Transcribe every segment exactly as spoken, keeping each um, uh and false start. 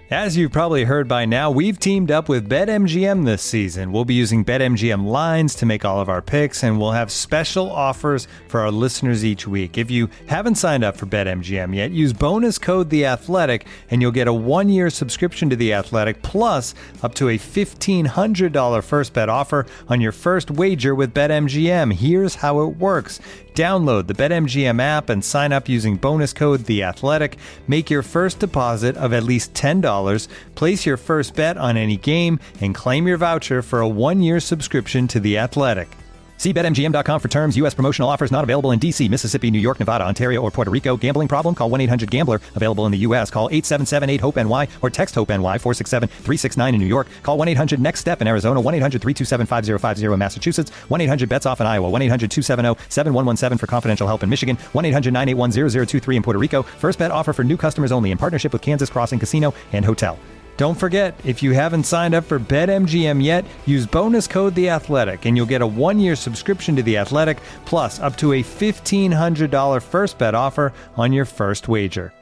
As you've probably heard by now, we've teamed up with BetMGM this season. We'll be using BetMGM lines to make all of our picks, and we'll have special offers for our listeners each week. If you haven't signed up for BetMGM yet, use bonus code The Athletic, and you'll get a one-year subscription to The Athletic, plus up to a fifteen hundred dollars first bet offer on your first wager with BetMGM. Here's how it works. Download the BetMGM app and sign up using bonus code The Athletic. Make your first deposit of at least ten dollars. Place your first bet on any game and claim your voucher for a one-year subscription to The Athletic. See Bet M G M dot com for terms. U S promotional offers not available in D C, Mississippi, New York, Nevada, Ontario, or Puerto Rico. Gambling problem? Call one eight hundred gambler. Available in the U S. Call eight seven seven eight hope N Y or text HOPE-NY four six seven three six nine in New York. Call one eight hundred next step in Arizona. one eight hundred three two seven five zero five zero in Massachusetts. one eight hundred bets off in Iowa. one eight hundred two seven zero seven one one seven for confidential help in Michigan. one eight hundred nine eight one zero zero two three in Puerto Rico. First bet offer for new customers only in partnership with Kansas Crossing Casino and Hotel. Don't forget, if you haven't signed up for BetMGM yet, use bonus code The Athletic, and you'll get a one-year subscription to The Athletic, plus up to a fifteen hundred dollars first bet offer on your first wager.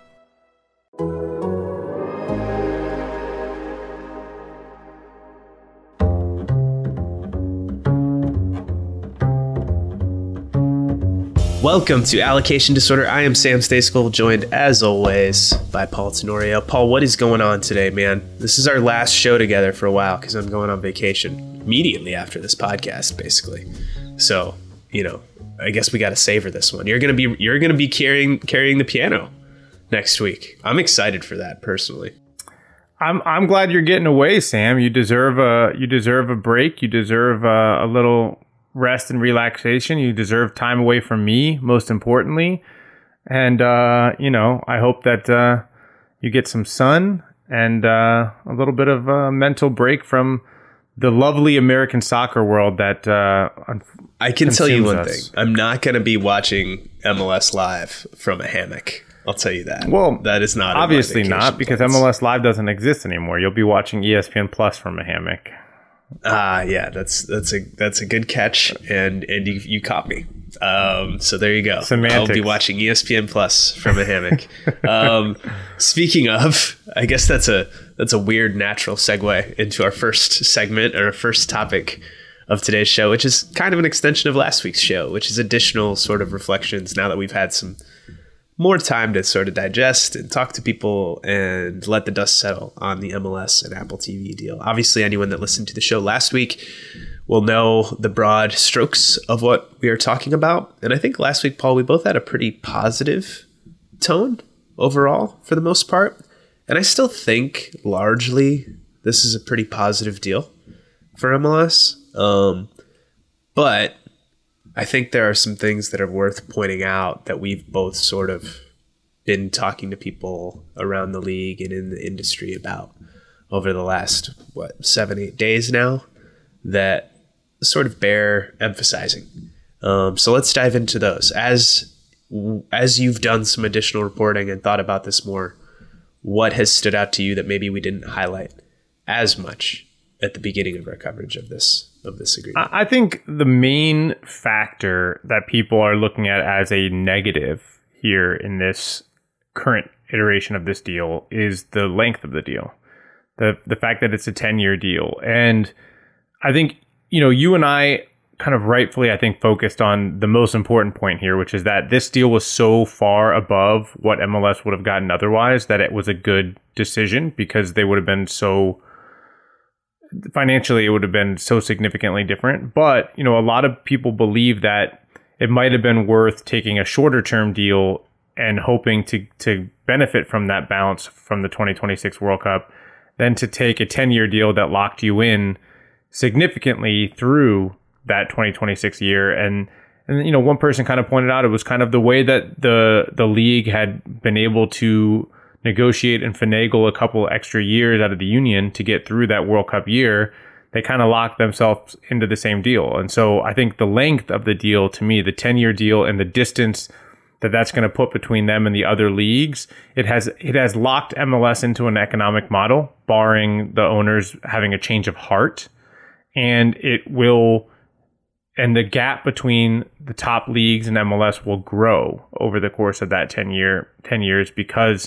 Welcome to Allocation Disorder. I am Sam Stayskool, joined as always by Paul Tenorio. Paul, what is going on today, man? This is our last show together for a while because I'm going on vacation immediately after this podcast, basically. So, you know, I guess we got to savor this one. You're gonna be you're gonna be carrying carrying the piano next week. I'm excited for that personally. I'm I'm glad you're getting away, Sam. You deserve a you deserve a break. You deserve a, a little rest and relaxation. You deserve time away from me, most importantly. And, uh, you know, I hope that uh, you get some sun and uh, a little bit of a mental break from the lovely American soccer world that uh, I can tell you one us. thing. I'm not going to be watching M L S Live from a hammock. I'll tell you that. Well, that is not obviously not, because plans. M L S Live doesn't exist anymore. You'll be watching E S P N Plus from a hammock. Ah, yeah, that's that's a that's a good catch, and and you you caught me. Um, so there you go. Semantics. I'll be watching E S P N Plus from a hammock. um, speaking of, I guess that's a that's a weird natural segue into our first segment or our first topic of today's show, which is kind of an extension of last week's show, which is additional sort of reflections now that we've had some more time to sort of digest and talk to people and let the dust settle on the M L S and Apple T V deal. Obviously, anyone that listened to the show last week will know the broad strokes of what we are talking about. And I think last week, Paul, we both had a pretty positive tone overall for the most part. And I still think largely this is a pretty positive deal for M L S. Um, but I think there are some things that are worth pointing out that we've both sort of been talking to people around the league and in the industry about over the last, what, seven, eight days now that sort of bear emphasizing. Um, so let's dive into those. As, as you've done some additional reporting and thought about this more, what has stood out to you that maybe we didn't highlight as much at the beginning of our coverage of this of this agreement? I think the main factor that people are looking at as a negative here in this current iteration of this deal is the length of the deal. The the fact that it's a ten-year deal. And I think, you know, you and I kind of rightfully, I think, focused on the most important point here, which is that this deal was so far above what M L S would have gotten otherwise that it was a good decision because they would have been so financially, it would have been so significantly different. But, you know, a lot of people believe that it might have been worth taking a shorter term deal and hoping to to benefit from that bounce from the twenty twenty-six World Cup than to take a ten-year deal that locked you in significantly through that twenty twenty-six year. And, and you know, one person kind of pointed out it was kind of the way that the the league had been able to negotiate and finagle a couple extra years out of the union to get through that World Cup year. They kind of locked themselves into the same deal. And so I think the length of the deal, to me, the ten-year deal and the distance that that's going to put between them and the other leagues, it has it has locked M L S into an economic model, barring the owners having a change of heart. And it will, and the gap between the top leagues and M L S will grow over the course of that ten year ten years because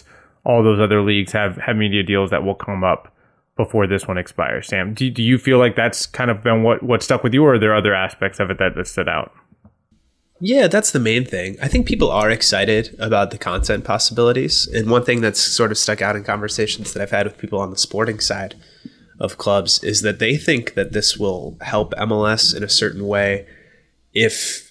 all those other leagues have, have media deals that will come up before this one expires. Sam, do, do you feel like that's kind of been what, what stuck with you, or are there other aspects of it that, that stood out? Yeah, that's the main thing. I think people are excited about the content possibilities. And one thing that's sort of stuck out in conversations that I've had with people on the sporting side of clubs is that they think that this will help M L S in a certain way, if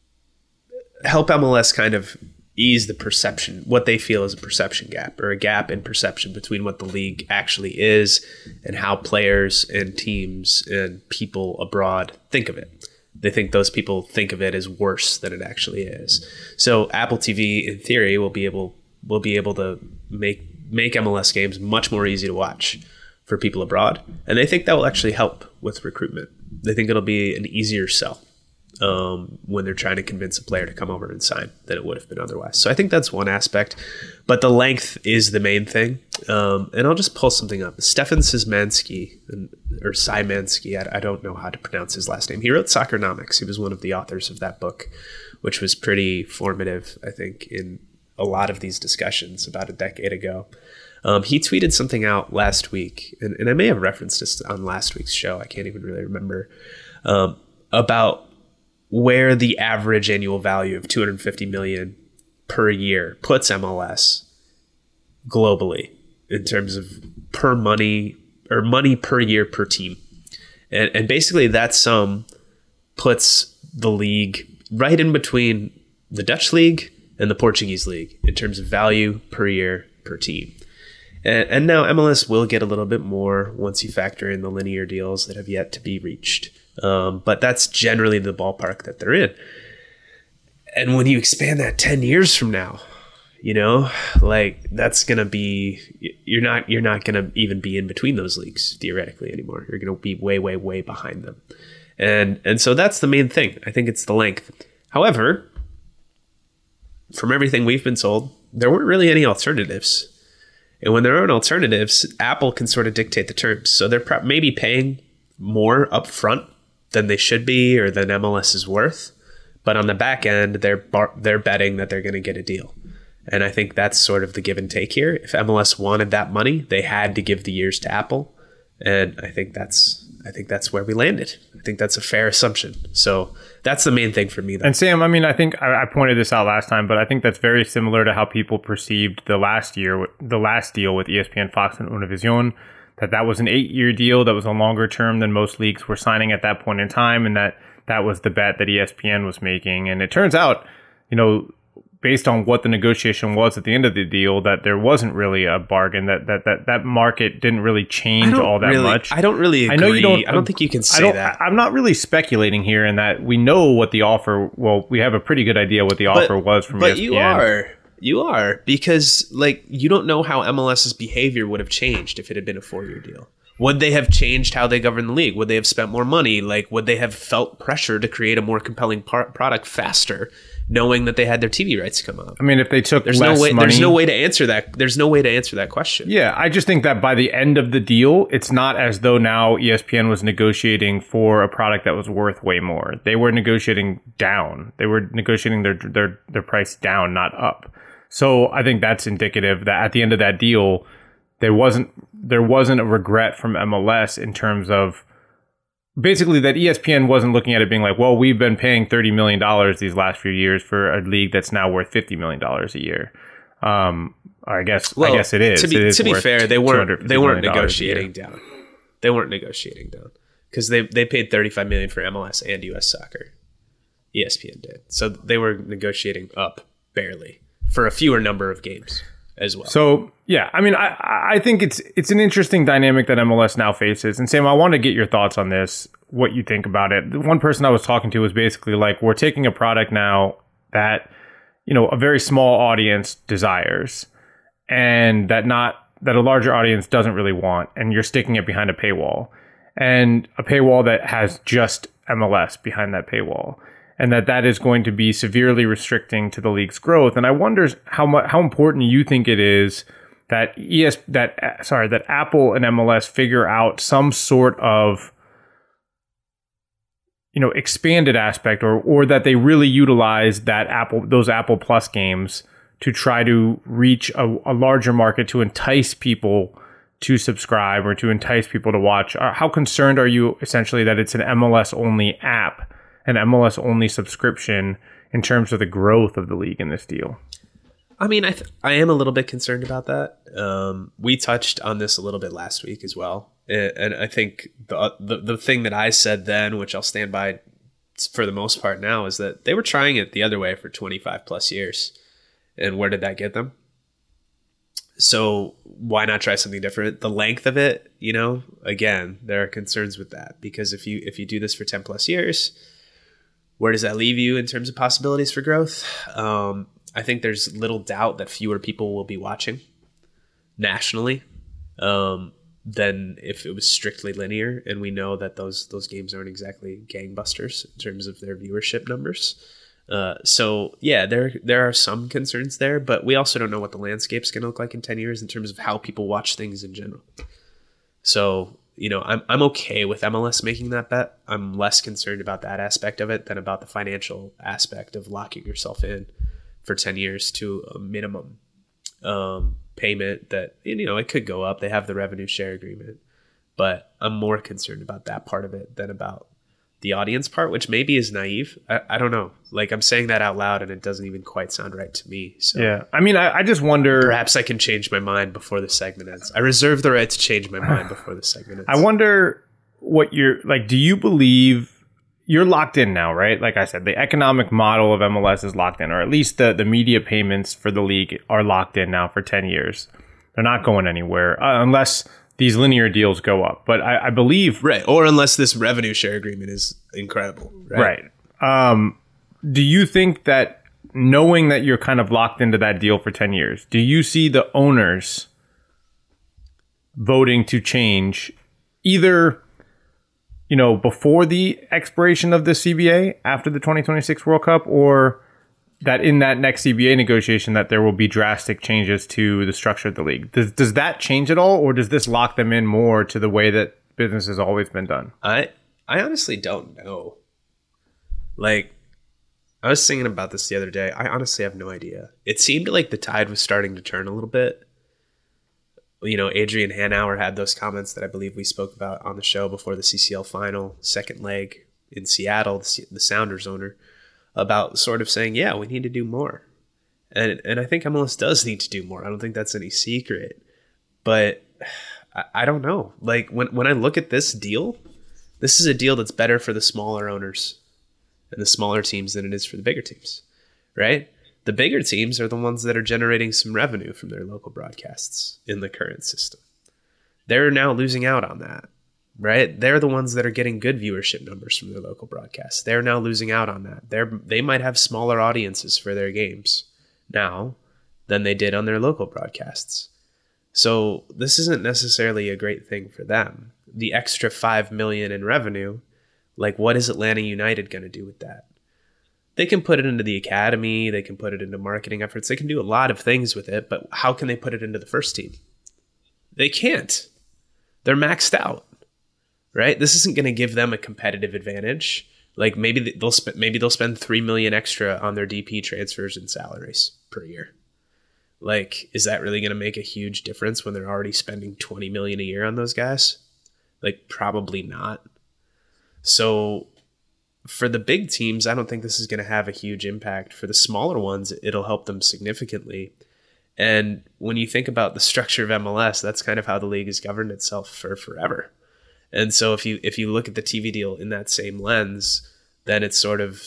help M L S kind of ease the perception, what they feel is a perception gap, or a gap in perception between what the league actually is and how players and teams and people abroad think of it. They think those people think of it as worse than it actually is. So Apple T V, in theory, will be able will be able to make make M L S games much more easy to watch for people abroad, and they think that will actually help with recruitment. They think it'll be an easier sell um, when they're trying to convince a player to come over and sign than it would have been otherwise. So I think that's one aspect, but the length is the main thing. Um, and I'll just pull something up. Stefan Szymanski, or Szymanski, I, I don't know how to pronounce his last name. He wrote Soccernomics. He was one of the authors of that book, which was pretty formative, I think, in a lot of these discussions about a decade ago. Um, he tweeted something out last week, and, and I may have referenced this on last week's show. I can't even really remember, um, about where the average annual value of two hundred fifty million dollars per year puts M L S globally in terms of per money or money per year per team. And, and basically that sum puts the league right in between the Dutch league and the Portuguese league in terms of value per year per team. And, and now M L S will get a little bit more once you factor in the linear deals that have yet to be reached. Um, but that's generally the ballpark that they're in. And when you expand that ten years from now, you know, like that's going to be, you're not, you're not going to even be in between those leagues theoretically anymore. You're going to be way, way, way behind them. And, and so that's the main thing. I think it's the length. However, from everything we've been told, there weren't really any alternatives. And when there aren't alternatives, Apple can sort of dictate the terms. So they're pro- maybe paying more upfront than they should be or than M L S is worth. But on the back end, they're bar- they're betting that they're going to get a deal. And I think that's sort of the give and take here. If M L S wanted that money, they had to give the years to Apple. And I think that's I think that's where we landed. I think that's a fair assumption. So that's the main thing for me, though. And Sam, I mean, I think I, I pointed this out last time, but I think that's very similar to how people perceived the last year, the last deal with E S P N, Fox, and Univision, that that was an eight-year deal that was a longer term than most leagues were signing at that point in time, and that that was the bet that E S P N was making. And it turns out, you know, based on what the negotiation was at the end of the deal, that there wasn't really a bargain, that that that, that market didn't really change all that really, much. I don't really agree. I know you don't. I don't think you can say I don't, that. I'm not really speculating here in that we know what the offer, well, we have a pretty good idea what the but, offer was from but E S P N. you are. You are. Because, like, you don't know how MLS's behavior would have changed if it had been a four-year deal. Would they have changed how they govern the league? Would they have spent more money? Like, would they have felt pressure to create a more compelling par- product faster, knowing that they had their T V rights come up? I mean, if they took there's less no way, money, there's no way to answer that. There's no way to answer that question. Yeah, I just think that by the end of the deal, it's not as though now E S P N was negotiating for a product that was worth way more. They were negotiating down. They were negotiating their their their price down, not up. So I think that's indicative that at the end of that deal, there wasn't there wasn't a regret from M L S in terms of basically that E S P N wasn't looking at it being like, well, we've been paying thirty million dollars these last few years for a league that's now worth fifty million dollars a year. Um, I guess well, I guess it is. To be, it is to be fair, they weren't they weren't negotiating down. They weren't negotiating down because they they paid thirty-five million dollars for M L S and U S Soccer. E S P N did, so they were negotiating up barely for a fewer number of games as well. So yeah, I mean, I I think it's it's an interesting dynamic that M L S now faces. And Sam, I want to get your thoughts on this, what you think about it. The one person I was talking to was basically like, we're taking a product now that, you know, a very small audience desires, and that not that a larger audience doesn't really want, and you're sticking it behind a paywall, and a paywall that has just M L S behind that paywall. And that that is going to be severely restricting to the league's growth. And I wonder how much, how important you think it is that E S that sorry that Apple and M L S figure out some sort of, you know, expanded aspect, or or that they really utilize that Apple those Apple Plus games to try to reach a, a larger market to entice people to subscribe or to entice people to watch? How concerned are you essentially that it's an M L S only app, an M L S only subscription in terms of the growth of the league in this deal? I mean, I th- I am a little bit concerned about that. Um, we touched on this a little bit last week as well. And, and I think the, the the thing that I said then, which I'll stand by for the most part now, is that they were trying it the other way for twenty-five plus years. And where did that get them? So why not try something different? The length of it, you know, again, there are concerns with that, because if you if you do this for ten plus years, where does that leave you in terms of possibilities for growth? Um, I think there's little doubt that fewer people will be watching nationally um, than if it was strictly linear. And we know that those those games aren't exactly gangbusters in terms of their viewership numbers. Uh, so yeah, there there are some concerns there, but we also don't know what the landscape's going to look like in ten years in terms of how people watch things in general. So, you know, I'm I'm okay with M L S making that bet. I'm less concerned about that aspect of it than about the financial aspect of locking yourself in for ten years to a minimum um, payment that, you know, it could go up. They have the revenue share agreement, but I'm more concerned about that part of it than about the audience part, which maybe is naive. I, I don't know. Like, I'm saying that out loud and it doesn't even quite sound right to me. So yeah. I mean, I, I just wonder. Perhaps I can change my mind before the segment ends. I reserve the right to change my mind before the segment ends. I wonder what you're like. Do you believe you're locked in now, right? Like I said, the economic model of M L S is locked in, or at least the, the media payments for the league are locked in now for ten years. They're not going anywhere uh, unless these linear deals go up. But I, I believe... Right. Or unless this revenue share agreement is incredible. Right. Right. Um, do you think that knowing that you're kind of locked into that deal for ten years, do you see the owners voting to change either, you know, before the expiration of the C B A after the twenty twenty-six World Cup, or that in that next C B A negotiation that there will be drastic changes to the structure of the league? Does does that change at all, or does this lock them in more to the way that business has always been done? I I honestly don't know. Like, I was thinking about this the other day. I honestly have no idea. It seemed like the tide was starting to turn a little bit. You know, Adrian Hanauer had those comments that I believe we spoke about on the show before the C C L final, second leg in Seattle, the, the Sounders owner, about sort of saying, yeah, we need to do more. And and I think M L S does need to do more. I don't think that's any secret. But I, I don't know. Like, when, when I look at this deal, this is a deal that's better for the smaller owners and the smaller teams than it is for the bigger teams, right? The bigger teams are the ones that are generating some revenue from their local broadcasts in the current system. They're now losing out on that, right? They're the ones that are getting good viewership numbers from their local broadcasts. They're now losing out on that. They're, they might have smaller audiences for their games now than they did on their local broadcasts. So this isn't necessarily a great thing for them. The extra five million dollars in revenue, like, what is Atlanta United going to do with that? They can put it into the academy. They can put it into marketing efforts. They can do a lot of things with it, but how can they put it into the first team? They can't. They're maxed out, right? This isn't going to give them a competitive advantage. Like, maybe they'll spend maybe they'll spend three million dollars extra on their D P transfers and salaries per year. Like, is that really going to make a huge difference when they're already spending twenty million dollars a year on those guys? Like, probably not. So for the big teams, I don't think this is going to have a huge impact. For the smaller ones, it'll help them significantly. And when you think about the structure of M L S, that's kind of how the league has governed itself for forever. And so if you if you look at the T V deal in that same lens, then it's sort of,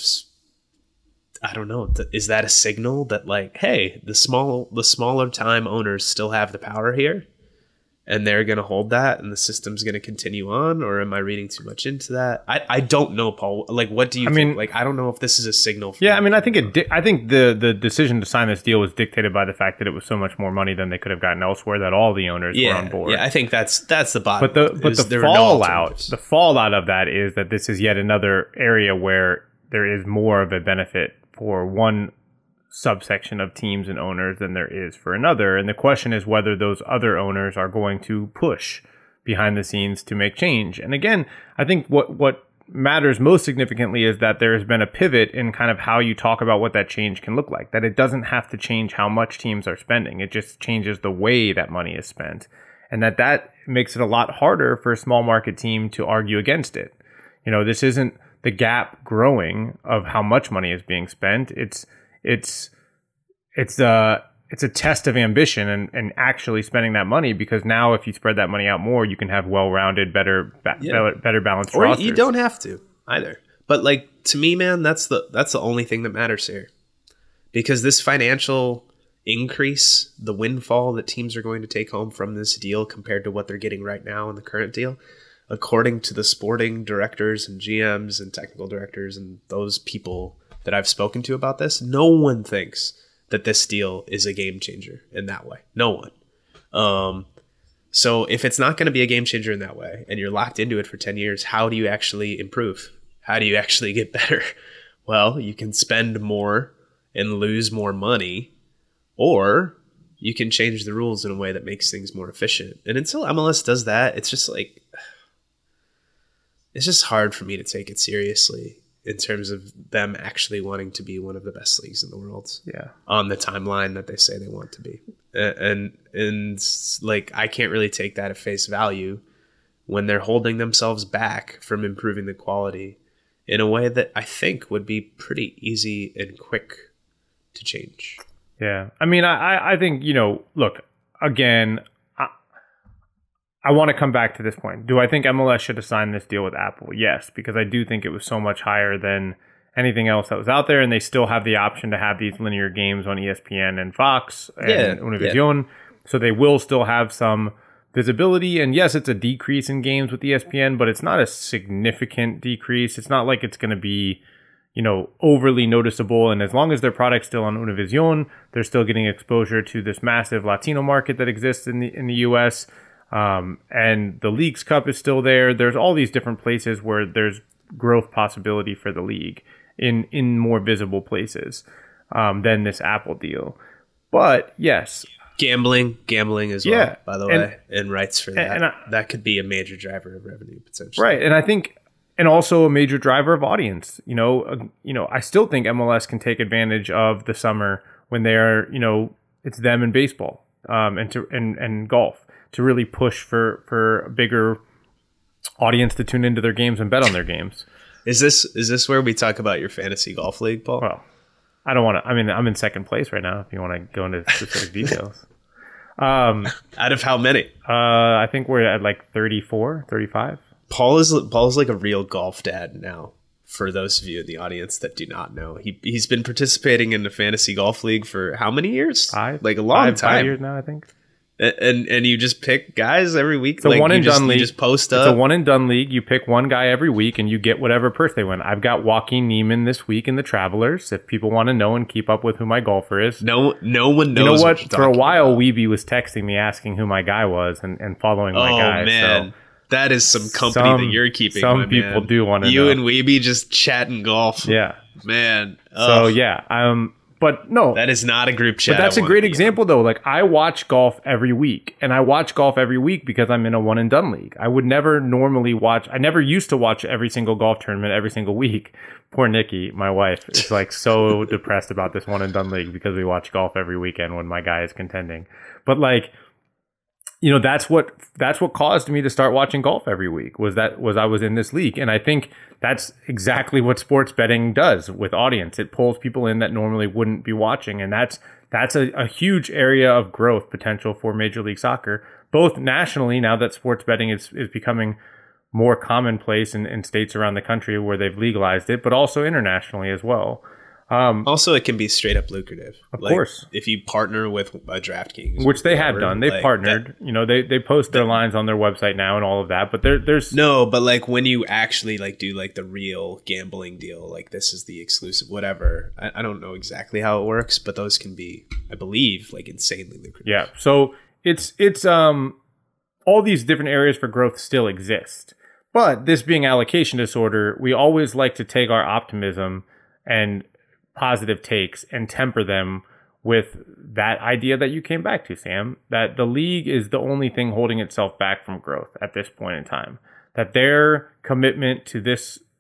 I don't know, is that a signal that, like, hey, the small the smaller time owners still have the power here? And they're going to hold that and the system's going to continue on? Or am I reading too much into that? I, I don't know, Paul. Like, what do you I think? mean, like, I don't know if this is a signal. For yeah, I mean, I think it. Di- I think the, the decision to sign this deal was dictated by the fact that it was so much more money than they could have gotten elsewhere, that all the owners yeah, were on board. Yeah, I think that's that's the bottom. But the but is the no fallout, the fallout of that is that this is yet another area where there is more of a benefit for one subsection of teams and owners than there is for another. And the question is whether those other owners are going to push behind the scenes to make change. And again, I think what what matters most significantly is that there has been a pivot in kind of how you talk about what that change can look like. That it doesn't have to change how much teams are spending. It just changes the way that money is spent. And that that makes it a lot harder for a small market team to argue against it. You know, this isn't the gap growing of how much money is being spent. It's it's it's a it's a test of ambition and, and actually spending that money, because now if you spread that money out more, you can have well-rounded, better ba- Yeah. better, better balanced Or rosters. you don't have to either. But like, to me, man, that's the that's the only thing that matters here, because this financial increase, the windfall that teams are going to take home from this deal compared to what they're getting right now in the current deal, according to the sporting directors and G Ms and technical directors and those people that I've spoken to about this, no one thinks that this deal is a game changer in that way. No one. Um, so if it's not going to be a game changer in that way, and you're locked into it for ten years, how do you actually improve? How do you actually get better? Well, you can spend more and lose more money, or you can change the rules in a way that makes things more efficient. And until M L S does that, it's just like, it's just hard for me to take it seriously in terms of them actually wanting to be one of the best leagues in the world. Yeah. On the timeline that they say they want to be. And, and, and like, I can't really take that at face value when they're holding themselves back from improving the quality in a way that I think would be pretty easy and quick to change. Yeah. I mean, I, I think, you know, look, again, I, I want to come back to this point. Do I think M L S should have signed this deal with Apple? Yes, because I do think it was so much higher than anything else that was out there, and they still have the option to have these linear games on E S P N and Fox and Yeah, Univision. Yeah. So they will still have some visibility. And yes, it's a decrease in games with E S P N, but it's not a significant decrease. It's not like it's going to be, you know, overly noticeable. And as long as their product's still on Univision, they're still getting exposure to this massive Latino market that exists in the in the U S. Um, and the Leagues Cup is still there. There's all these different places where there's growth possibility for the league in in more visible places um, than this Apple deal. But yes, Gambling, gambling as well, Yeah, by the and- way, and rights for that. and I- that could be a major driver of revenue potentially. right. And I think, and also a major driver of audience. You know, uh, you know, I still think M L S can take advantage of the summer when they are, you know, it's them and baseball um, and to and and golf to really push for for a bigger audience to tune into their games and bet on their games. Is this is this where we talk about your fantasy golf league, Paul? Well, I don't want to. I mean, I'm in second place right now. If you want to go into specific details, um, Out of how many? uh, I think we're at like thirty-four, thirty-five. Paul is Paul is like a real golf dad now. For those of you in the audience that do not know, he he's been participating in the fantasy golf league for how many years? Five, like a long five, time. Five years now, I think. And, and and you just pick guys every week. It's a like, one you and just, done you league. just post It's up. a one and done league. You pick one guy every week, and you get whatever purse they win. I've got Joaquin Neiman this week in the Travelers. If people want to know and keep up with who my golfer is, no no one knows. you know what? you're For a talking while, about. Weeby was texting me asking who my guy was and, and following my Oh guy. man, So that is some company Some- that you're keeping. some my people man. do wanna You know. and Weeby just chatting golf. yeah. man. So Ugh. yeah. Um. But no. That is not a group chat. But that's I a wanna great be in. example, though. Like, I watch golf every week, and I watch golf every week because I'm in a one and done league. I would never normally watch. I never used to watch every single golf tournament every single week. Poor Nikki, my wife, is like so depressed about this one and done league because we watch golf every weekend when my guy is contending. But like, you know, that's what that's what caused me to start watching golf every week. Was that was I was in this league, and I think that's exactly what sports betting does with audience. It pulls people in that normally wouldn't be watching, and that's that's a, a huge area of growth potential for Major League Soccer, both nationally now that sports betting is is becoming more commonplace in, in states around the country where they've legalized it, but also internationally as well. Um, Also, it can be straight up lucrative. Of Like, course. if you partner with a DraftKings, which they have whatever, done. They've like, partnered. that- you know, they they post their lines on their website now and all of that. But there there's no, but like when you actually like do like the real gambling deal, like this is the exclusive, whatever. I, I don't know exactly how it works, but those can be, I believe, like insanely lucrative. yeah. So it's it's um all these different areas for growth still exist. But this being allocation disorder, we always like to take our optimism and positive takes and temper them with that idea that you came back to, Sam, that the league is the only thing holding itself back from growth at this point in time, that their commitment to this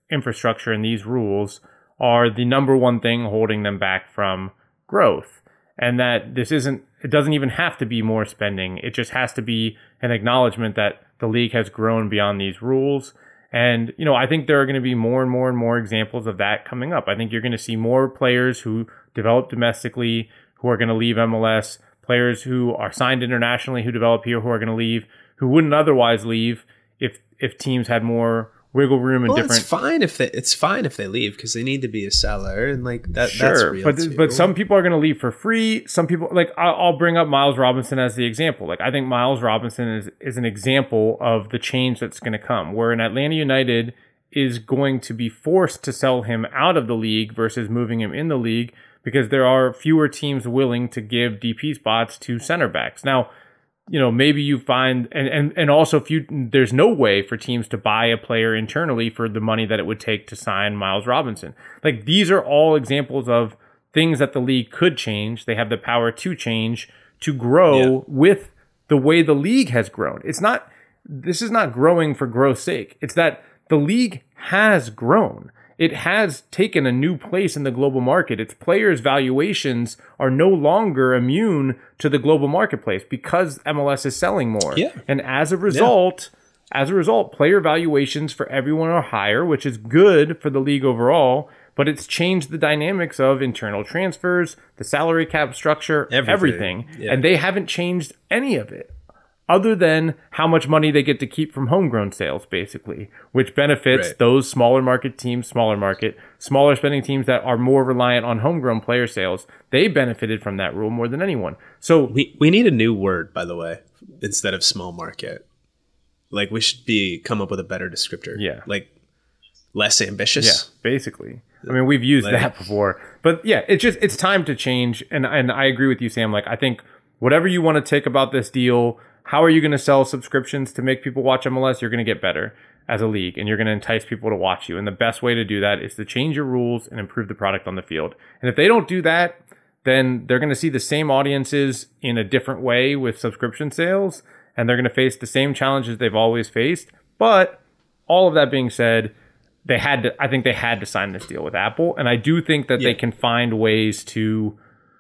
infrastructure and these rules are the number one thing holding them back from growth. And that this isn't, it doesn't even have to be more spending. It just has to be an acknowledgement that the league has grown beyond these rules. And, you know, I think there are going to be more and more and more examples of that coming up. I think you're going to see more players who develop domestically who are going to leave M L S, players who are signed internationally who develop here who are going to leave, who wouldn't otherwise leave if if teams had more wiggle room and well, different. It's fine if they it's fine if they leave because they need to be a seller and like that. Sure, that's real but too. but some people are going to leave for free. Some people like I'll, I'll bring up Miles Robinson as the example. Like I think Miles Robinson is is an example of the change that's going to come. Where an Atlanta United is going to be forced to sell him out of the league versus moving him in the league because there are fewer teams willing to give D P spots to center backs now. You know, maybe you find, and, and, and also if you, there's no way for teams to buy a player internally for the money that it would take to sign Miles Robinson. Like these are all examples of things that the league could change. They have the power to change, to grow yeah. with the way the league has grown. It's not, this is not growing for growth's sake. It's that the league has grown. It has taken a new place in the global market. Its players' valuations are no longer immune to the global marketplace because M L S is selling more. Yeah. And as a result, yeah. as a result, player valuations for everyone are higher, which is good for the league overall, but it's changed the dynamics of internal transfers, the salary cap structure, everything. everything. Yeah. And they haven't changed any of it. Other than how much money they get to keep from homegrown sales, basically, which benefits right. those smaller market teams, smaller market, smaller spending teams that are more reliant on homegrown player sales. They benefited from that rule more than anyone. So we we need a new word, by the way, instead of small market. Like we should be come up with a better descriptor. Yeah, like less ambitious. Yeah, basically. I mean, we've used like, that before, but yeah, it's just it's time to change. And and I agree with you, Sam. Like I think whatever you want to take about this deal. How are you going to sell subscriptions to make people watch M L S? You're going to get better as a league, and you're going to entice people to watch you. And the best way to do that is to change your rules and improve the product on the field. And if they don't do that, then they're going to see the same audiences in a different way with subscription sales, and they're going to face the same challenges they've always faced. But all of that being said, they had to. I think they had to sign this deal with Apple, and I do think that yeah. they can find ways to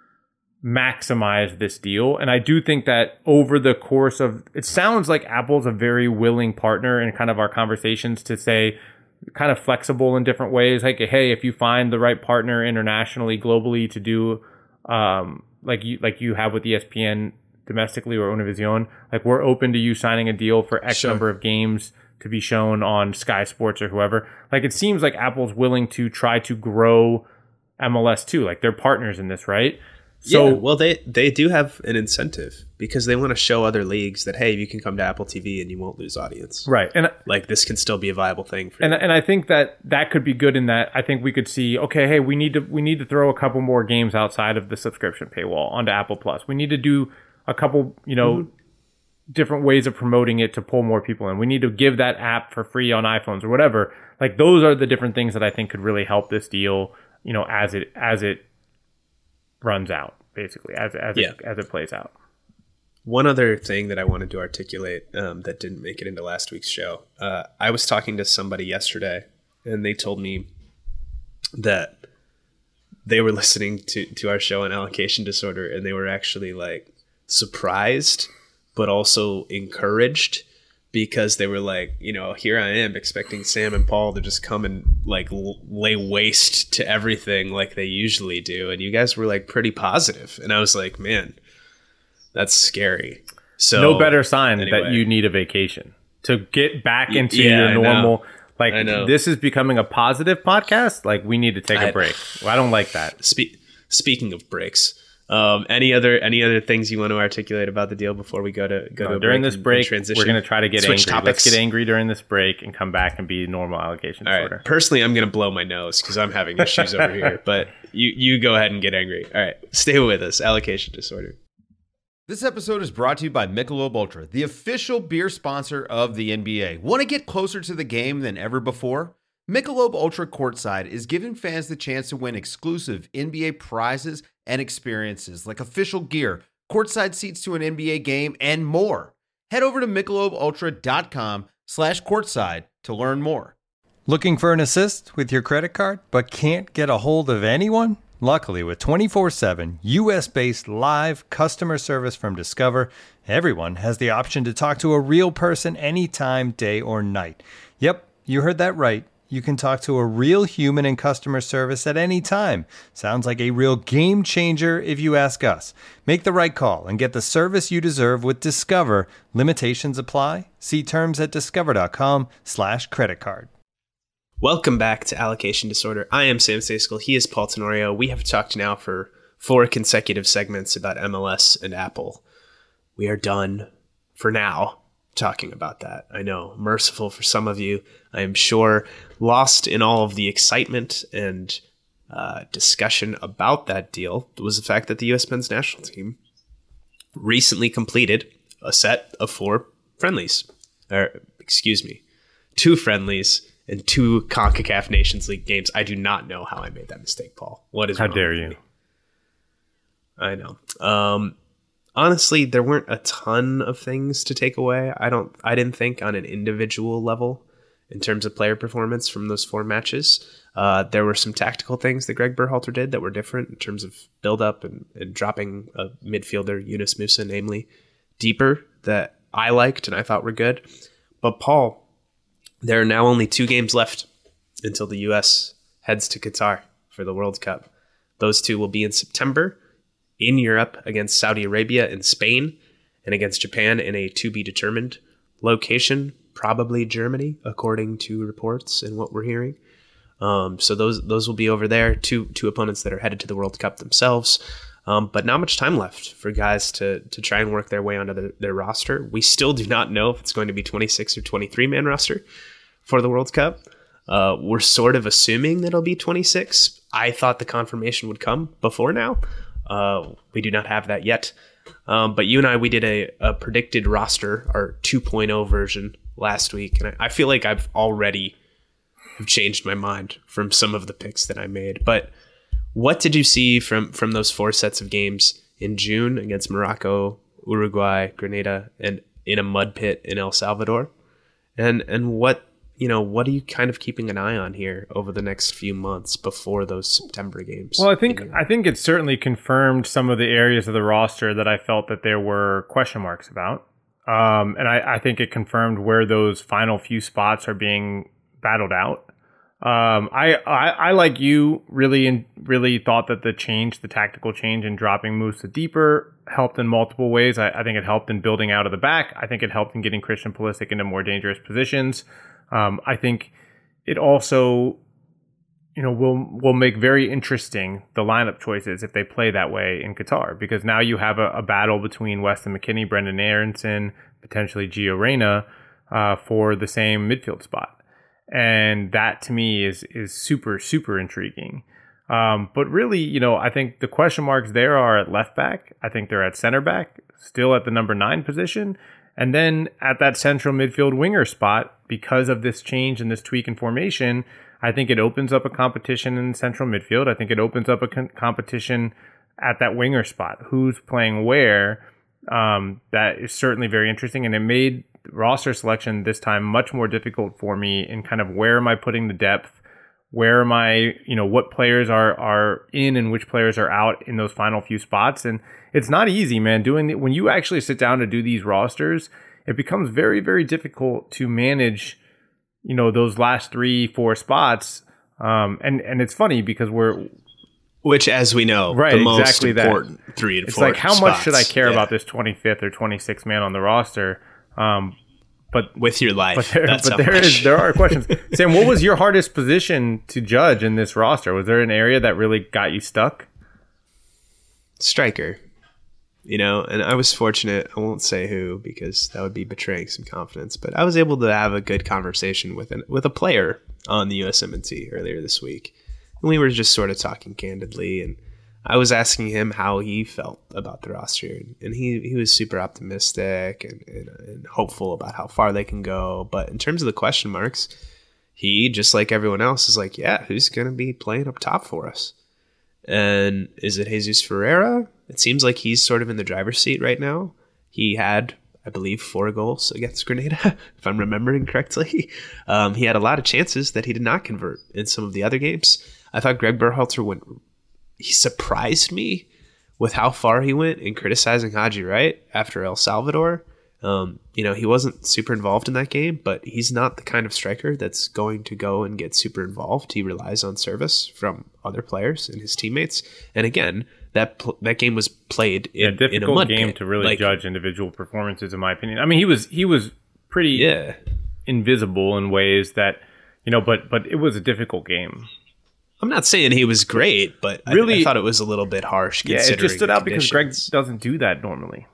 maximize this deal. And I do think that over the course of, it sounds like Apple's a very willing partner in kind of our conversations to say kind of flexible in different ways. Like, hey, if you find the right partner internationally, globally to do um, like you like you have with E S P N domestically or Univision, like we're open to you signing a deal for X sure. number of games to be shown on Sky Sports or whoever. Like it seems like Apple's willing to try to grow M L S too. Like they're partners in this, right? So, yeah, well, they, they do have an incentive because they want to show other leagues that, hey, you can come to Apple T V and you won't lose audience. Right. And like this can still be a viable thing for and, you. And I think that that could be good in that I think we could see, okay, hey, we need to we need to throw a couple more games outside of the subscription paywall onto Apple Plus. We need to do a couple, you know, mm-hmm. different ways of promoting it to pull more people in. We need to give that app for free on iPhones or whatever. Like those are the different things that I think could really help this deal, you know, as it as it runs out. Basically, as as yeah. it, as it plays out. One other thing that I wanted to articulate um, that didn't make it into last week's show. Uh, I was talking to somebody yesterday, and they told me that they were listening to, to our show on allocation disorder, and they were actually like surprised, but also encouraged because they were like, you know, here I am expecting Sam and Paul to just come and like l- lay waste to everything like they usually do. And you guys were like pretty positive. And I was like, man, that's scary. So no better sign anyway. that you need a vacation to get back into yeah, your normal. Like this is becoming a positive podcast. Like we need to take a break. Well, I don't like that. Spe- speaking of breaks, Um, any other any other things you want to articulate about the deal before we go to go no, to during break this break? And, and we're going to try to get Switch angry. Topics. Let's get angry during this break and come back and be normal allocation All disorder. Right. Personally, I'm going to blow my nose because I'm having issues over here. But you you go ahead and get angry. All right, stay with us. Allocation disorder. This episode is brought to you by Michelob Ultra, the official beer sponsor of the N B A. Want to get closer to the game than ever before? Michelob Ultra Courtside is giving fans the chance to win exclusive N B A prizes and experiences like official gear, courtside seats to an N B A game, and more. Head over to michelobultra.com slash courtside to learn more. Looking for an assist with your credit card, but can't get a hold of anyone? Luckily, with twenty-four seven U S-based live customer service from Discover, everyone has the option to talk to a real person anytime, day or night. Yep, you heard that right. You can talk to a real human in customer service at any time. Sounds like a real game changer if you ask us. Make the right call and get the service you deserve with Discover. Limitations apply. See terms at discover.com slash credit card. Welcome back to Allocation Disorder. I am Sam Stejskal. He is Paul Tenorio. We have talked now for four consecutive segments about M L S and Apple. We are done for now talking about that. I know, merciful for some of you. I am sure lost in all of the excitement and uh, discussion about that deal was the fact that the U S men's national team recently completed a set of four friendlies. Or, excuse me, two friendlies and two CONCACAF Nations League games. I do not know how I made that mistake, Paul. What is How wrong dare with you? me? I know. Um, honestly, there weren't a ton of things to take away. I don't. I didn't think on an individual level in terms of player performance from those four matches. Uh, there were some tactical things that Greg Berhalter did that were different in terms of build-up and, and dropping a midfielder, Yunus Musa, namely, deeper that I liked and I thought were good. But Paul, there are now only two games left until the U S heads to Qatar for the World Cup. Those two will be in September in Europe against Saudi Arabia and Spain, and against Japan in a to-be-determined location, probably Germany, according to reports and what we're hearing. Um, so those those will be over there, two two opponents that are headed to the World Cup themselves. Um, but not much time left for guys to to try and work their way onto the, their roster. We still do not know if it's going to be twenty-six or twenty-three man roster for the World Cup. Uh, we're sort of assuming that it'll be twenty-six. I thought the confirmation would come before now. Uh, we do not have that yet. Um, but you and I, we did a, a predicted roster, our two point oh version last week. And I, I feel like I've already have changed my mind from some of the picks that I made. But what did you see from, from those four sets of games in June against Morocco, Uruguay, Grenada, and in a mud pit in El Salvador? And and what you know, what are you kind of keeping an eye on here over the next few months before those September games? Well, I think I think it certainly confirmed some of the areas of the roster that I felt that there were question marks about. Um, and I, I think it confirmed where those final few spots are being battled out. Um, I, I, I, like you, really in, really thought that the change, the tactical change in dropping Musa deeper helped in multiple ways. I, I think it helped in building out of the back. I think it helped in getting Christian Pulisic into more dangerous positions. Um, I think it also, you know, will will make very interesting the lineup choices if they play that way in Qatar, because now you have a, a battle between Weston McKennie, Brendan Aronson, potentially Gio Reyna uh, for the same midfield spot, and that to me is is super super intriguing. Um, but really, you know, I think the question marks there are at left back. I think they're at center back, still at the number nine position. And then at that central midfield winger spot, because of this change and this tweak in formation, I think it opens up a competition in central midfield. I think it opens up a con- competition at that winger spot. Who's playing where? Um, that is certainly very interesting. And it made roster selection this time much more difficult for me in kind of where am I putting the depth? Where am I, you know, what players are are in and which players are out in those final few spots? And it's not easy, man. Doing the, when you actually sit down to do these rosters, it becomes very, very difficult to manage, you know, those last three, four spots. Um, and and it's funny because we're, which, as we know, right, the most exactly important that. three and it's four. It's like, how spots. much should I care yeah. about this twenty-fifth or twenty-sixth man on the roster? Um, But with your life, but there, that's but there is there are questions. Sam, what was your hardest position to judge in this roster? Was there an area that really got you stuck? Striker, you know, and I was fortunate. I won't say who because that would be betraying some confidence. But I was able to have a good conversation with an, with a player on the U S M N T earlier this week, and we were just sort of talking candidly. And I was asking him how he felt about the roster, and he, he was super optimistic and, and, and hopeful about how far they can go. But in terms of the question marks, he, just like everyone else, is like, yeah, who's going to be playing up top for us? And is it Jesus Ferreira? It seems like he's sort of in the driver's seat right now. He had I believe, four goals against Grenada, if I'm remembering correctly. Um, he had a lot of chances that he did not convert in some of the other games. I thought Greg Berhalter went, he surprised me with how far he went in criticizing Haji Wright after El Salvador. Um, you know, he wasn't super involved in that game, but he's not the kind of striker that's going to go and get super involved. He relies on service from other players and his teammates. And again, that pl- that game was played in, yeah, difficult in a mud game pit. to really like, judge individual performances, in my opinion. I mean, he was he was pretty yeah. invisible in ways that, you know, but but it was a difficult game. I'm not saying he was great, but really, I, I thought it was a little bit harsh. Yeah, considering it just stood the out because Greg conditions. doesn't do that normally.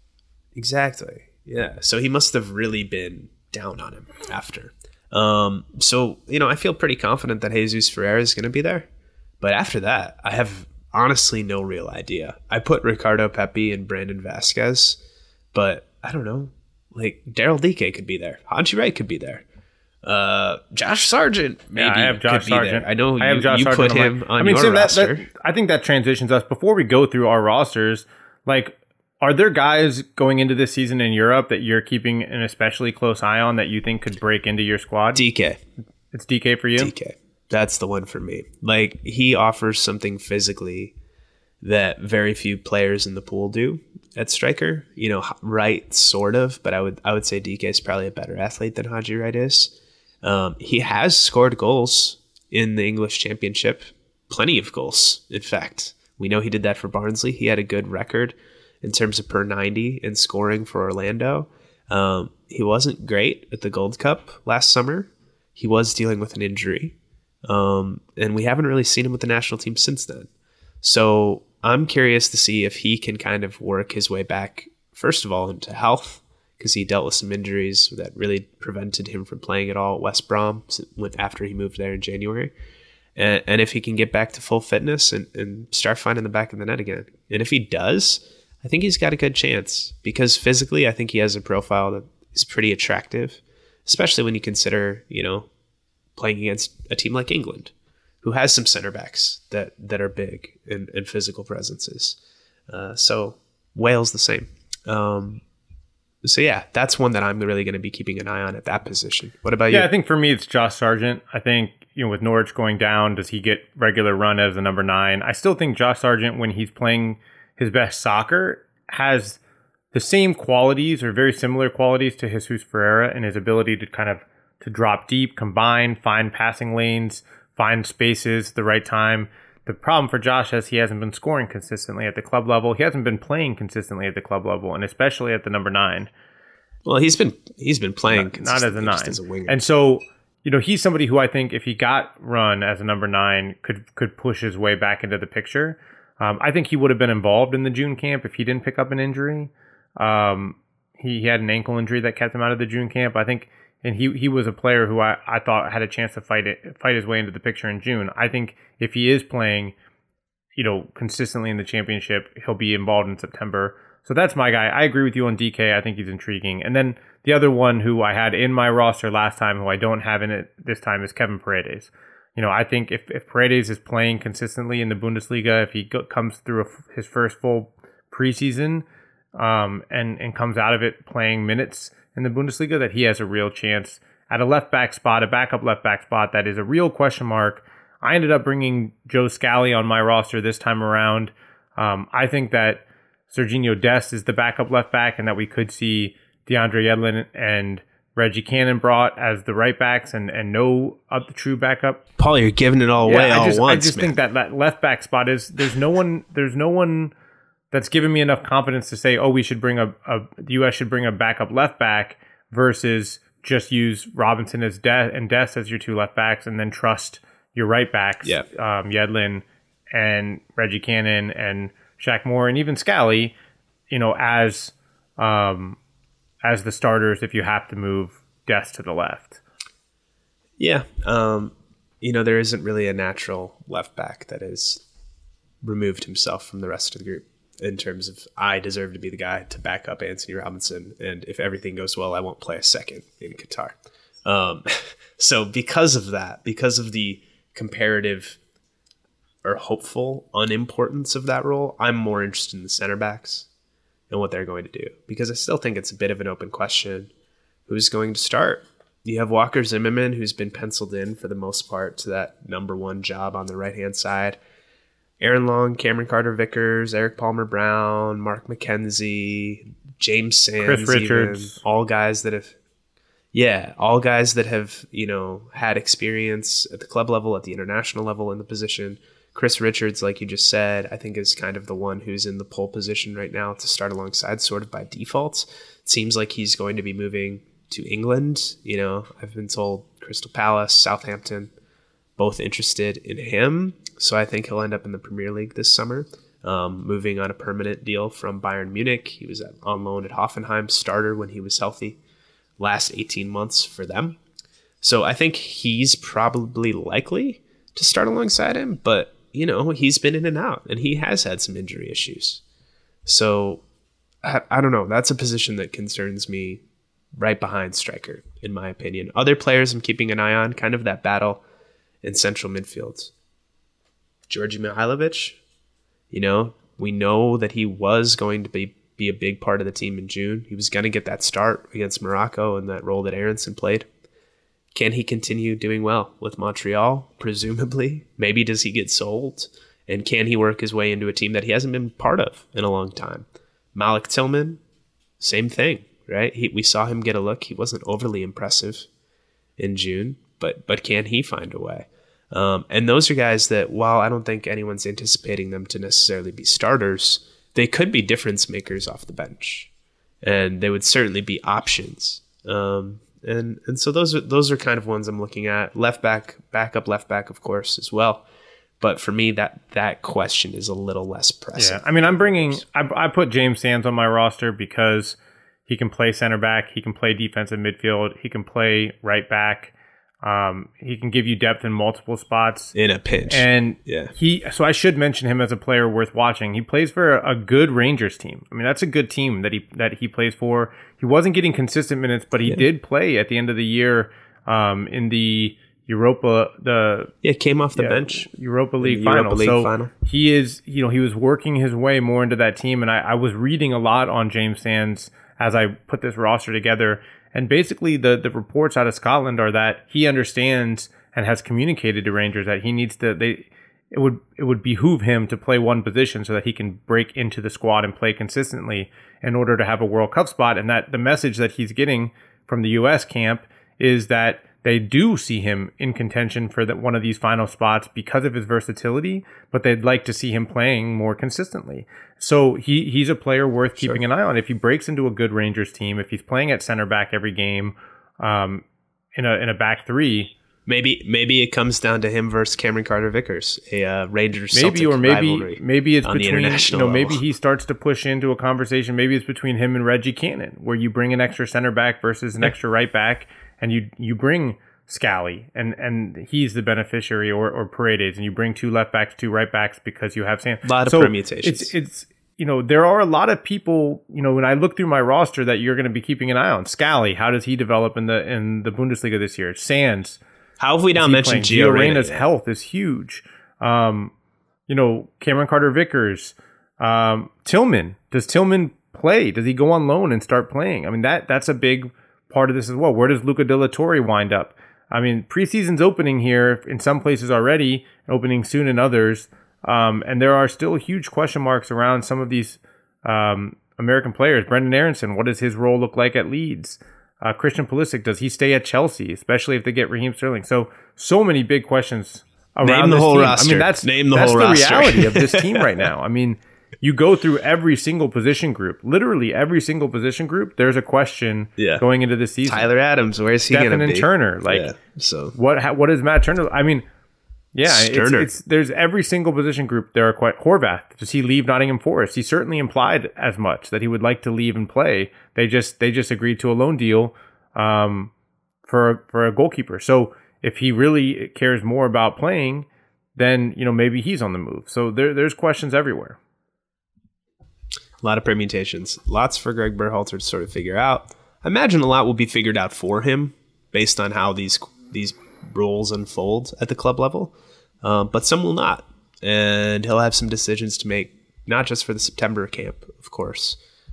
Exactly. Yeah. So he must have really been down on him after. Um, so, you know, I feel pretty confident that Jesus Ferreira is going to be there. But after that, I have honestly no real idea. I put Ricardo Pepi and Brandon Vasquez, but I don't know. Like, Daryl Dike could be there. Haji Wright could be there. Uh, Josh Sargent, maybe. Yeah, I have Josh could be Sargent. there. I know I have you, Josh you Sargent put on him my, on I mean, your Sam, that, roster. that, I think that transitions us. Before we go through our rosters, like, are there guys going into this season in Europe that you're keeping an especially close eye on that you think could break into your squad? D K. It's D K for you? D K. That's the one for me. Like, he offers something physically that very few players in the pool do at striker. You know, Wright sort of, but I would I would say D K is probably a better athlete than Haji Wright is. Um, he has scored goals in the English Championship, plenty of goals. In fact, we know he did that for Barnsley. He had a good record in terms of per ninety in scoring for Orlando. Um, he wasn't great at the Gold Cup last summer. He was dealing with an injury. Um, and we haven't really seen him with the national team since then. So I'm curious to see if he can kind of work his way back, first of all, into health, because he dealt with some injuries that really prevented him from playing at all at West Brom after he moved there in January. And, and if he can get back to full fitness and, and start finding the back of the net again. And if he does, I think he's got a good chance, because physically I think he has a profile that is pretty attractive, especially when you consider, you know, playing against a team like England, who has some center backs that, that are big and, and physical presences. Uh, so Wales the same. Um, so yeah, that's one that I'm really going to be keeping an eye on at that position. What about yeah, you? Yeah, I think for me it's Josh Sargent. I think, you know, with Norwich going down, does he get regular run as the number nine? I still think Josh Sargent, when he's playing his best soccer, has the same qualities or very similar qualities to Jesus Ferreira in his ability to kind of to drop deep, combine, find passing lanes, find spaces at the right time. The problem for Josh is he hasn't been scoring consistently at the club level. He hasn't been playing consistently at the club level, and especially at the number nine. Well, he's been he's been playing not, not as a nine, just as a winger. And so, you know, he's somebody who I think if he got run as a number nine could could push his way back into the picture. Um, I think he would have been involved in the June camp if he didn't pick up an injury. Um, he, he had an ankle injury that kept him out of the June camp. I think, and he he was a player who I, I thought had a chance to fight it, fight his way into the picture in June. I think if he is playing, you know, consistently in the championship, he'll be involved in September. So that's my guy. I agree with you on D K. I think he's intriguing. And then the other one who I had in my roster last time, who I don't have in it this time, is Kevin Paredes. You know, I think if, if Paredes is playing consistently in the Bundesliga, if he go, comes through a, his first full preseason um, and, and comes out of it playing minutes in the Bundesliga, that he has a real chance at a left back spot, a backup left back spot that is a real question mark. I ended up bringing Joe Scally on my roster this time around. Um, I think that Serginho Dest is the backup left back, and that we could see DeAndre Yedlin and Reggie Cannon brought as the right backs, and, and no up the true backup. Paul, you're giving it all yeah, away I all just, once. I just man. think that that left back spot is there's no one there's no one that's given me enough confidence to say, oh, we should bring a, a the U S should bring a backup left back versus just use Robinson as De- and Dest as your two left backs, and then trust your right backs, yeah. um, Yedlin and Reggie Cannon and Shaq Moore and even Scally, you know, as um, as the starters if you have to move Dest to the left. Yeah. Um, you know, there isn't really a natural left back that has removed himself from the rest of the group in terms of, I deserve to be the guy to back up Anthony Robinson, and if everything goes well, I won't play a second in Qatar. Um, so because of that, because of the comparative or hopeful unimportance of that role, I'm more interested in the center backs. and what they're going to do, because I still think it's a bit of an open question who's going to start. You have Walker Zimmerman, who's been penciled in for the most part to that number one job on the right-hand side. Aaron Long, Cameron Carter-Vickers, Eric Palmer-Brown, Mark McKenzie, James Sands, Chris Richards. Even, all guys that have, yeah, all guys that have, you know, had experience at the club level, at the international level in the position. Chris Richards, like you just said, I think is kind of the one who's in the pole position right now to start alongside sort of by default. It seems like he's going to be moving to England. You know, I've been told Crystal Palace, Southampton, both interested in him. So I think he'll end up in the Premier League this summer, um, moving on a permanent deal from Bayern Munich. He was at, on loan at Hoffenheim, starter when he was healthy, last eighteen months for them. So I think he's probably likely to start alongside him, but, you know, he's been in and out, and he has had some injury issues. So I, I don't know. That's a position that concerns me right behind striker, in my opinion. Other players I'm keeping an eye on, kind of that battle in central midfield. Georgi Mihailovic, you know, we know that he was going to be, be a big part of the team in June. He was going to get that start against Morocco in that role that Aronson played. Can he continue doing well with Montreal? Presumably. Maybe does he get sold? And can he work his way into a team that he hasn't been part of in a long time? Malik Tillman, same thing, right? He, we saw him get a look. He wasn't overly impressive in June, but but can he find a way? Um, and those are guys that, while I don't think anyone's anticipating them to necessarily be starters, they could be difference makers off the bench. And they would certainly be options. Um, and and so those are those are kind of ones I'm looking at. Left back, backup left back, of course, as well. But for me, that that question is a little less pressing. Yeah, I mean, I'm bringing. I, I put James Sands on my roster because he can play center back, he can play defensive midfield, he can play right back. Um, he can give you depth in multiple spots in a pinch. And yeah, he. So I should mention him as a player worth watching. He plays for a, a good Rangers team. I mean, that's a good team that he that he plays for. He wasn't getting consistent minutes, but he yeah. did play at the end of the year um, in the Europa. The yeah came off the yeah, bench Europa League the final. Europa League so final. He is. You know, he was working his way more into that team, and I, I was reading a lot on James Sands as I put this roster together. And basically, the, the reports out of Scotland are that he understands and has communicated to Rangers that he needs to. They it would it would behoove him to play one position so that he can break into the squad and play consistently in order to have a World Cup spot. And that the message that he's getting from the U S camp is that they do see him in contention for the, one of these final spots because of his versatility, but they'd like to see him playing more consistently. So he he's a player worth sure. keeping an eye on. If he breaks into a good Rangers team, if he's playing at center back every game, um, in a in a back three, maybe maybe it comes down to him versus Cameron Carter-Vickers, a uh, Rangers maybe Celtic or maybe rivalry maybe it's on the between you international know level. maybe he starts to push into a conversation. Maybe it's between him and Reggie Cannon, where you bring an extra center back versus an yeah. extra right back, and you you bring Scally, and and he's the beneficiary, or or Paredes, and you bring two left backs, two right backs because you have Sam. A lot of so permutations. It's it's you know there are a lot of people, you know when I look through my roster that you're going to be keeping an eye on. Scally, how does he develop in the in the Bundesliga this year? Sands, how have we not mentioned Gio Gio Reyna's Reyna? health is huge. Um, you know Cameron Carter-Vickers, um, Tillman. Does Tillman play? Does he go on loan and start playing? I mean that that's a big part of this as well. Where does Luca De La Torre wind up? I mean, preseason's opening here in some places already, opening soon in others. Um, and there are still huge question marks around some of these um, American players. Brendan Aronson, what does his role look like at Leeds? Uh, Christian Pulisic, does he stay at Chelsea, especially if they get Raheem Sterling? So, so many big questions around Name the this whole team. roster. I mean, that's, Name the that's whole the roster. reality of this team right now. I mean, you go through every single position group, literally every single position group. There's a question yeah. going into this season. Tyler Adams, where's he going to be? Stephen and Turner, like yeah. so what? How, what is Matt Turner? I mean, yeah, it's, it's there's every single position group. There are quite Horvath. Does he leave Nottingham Forest? He certainly implied as much that he would like to leave and play. They just they just agreed to a loan deal um, for for a goalkeeper. So if he really cares more about playing, then you know maybe he's on the move. So there there's questions everywhere. A lot of permutations. Lots for Greg Berhalter to sort of figure out. I imagine a lot will be figured out for him based on how these these roles unfold at the club level. Um, but some will not. And he'll have some decisions to make, not just for the September camp, of course,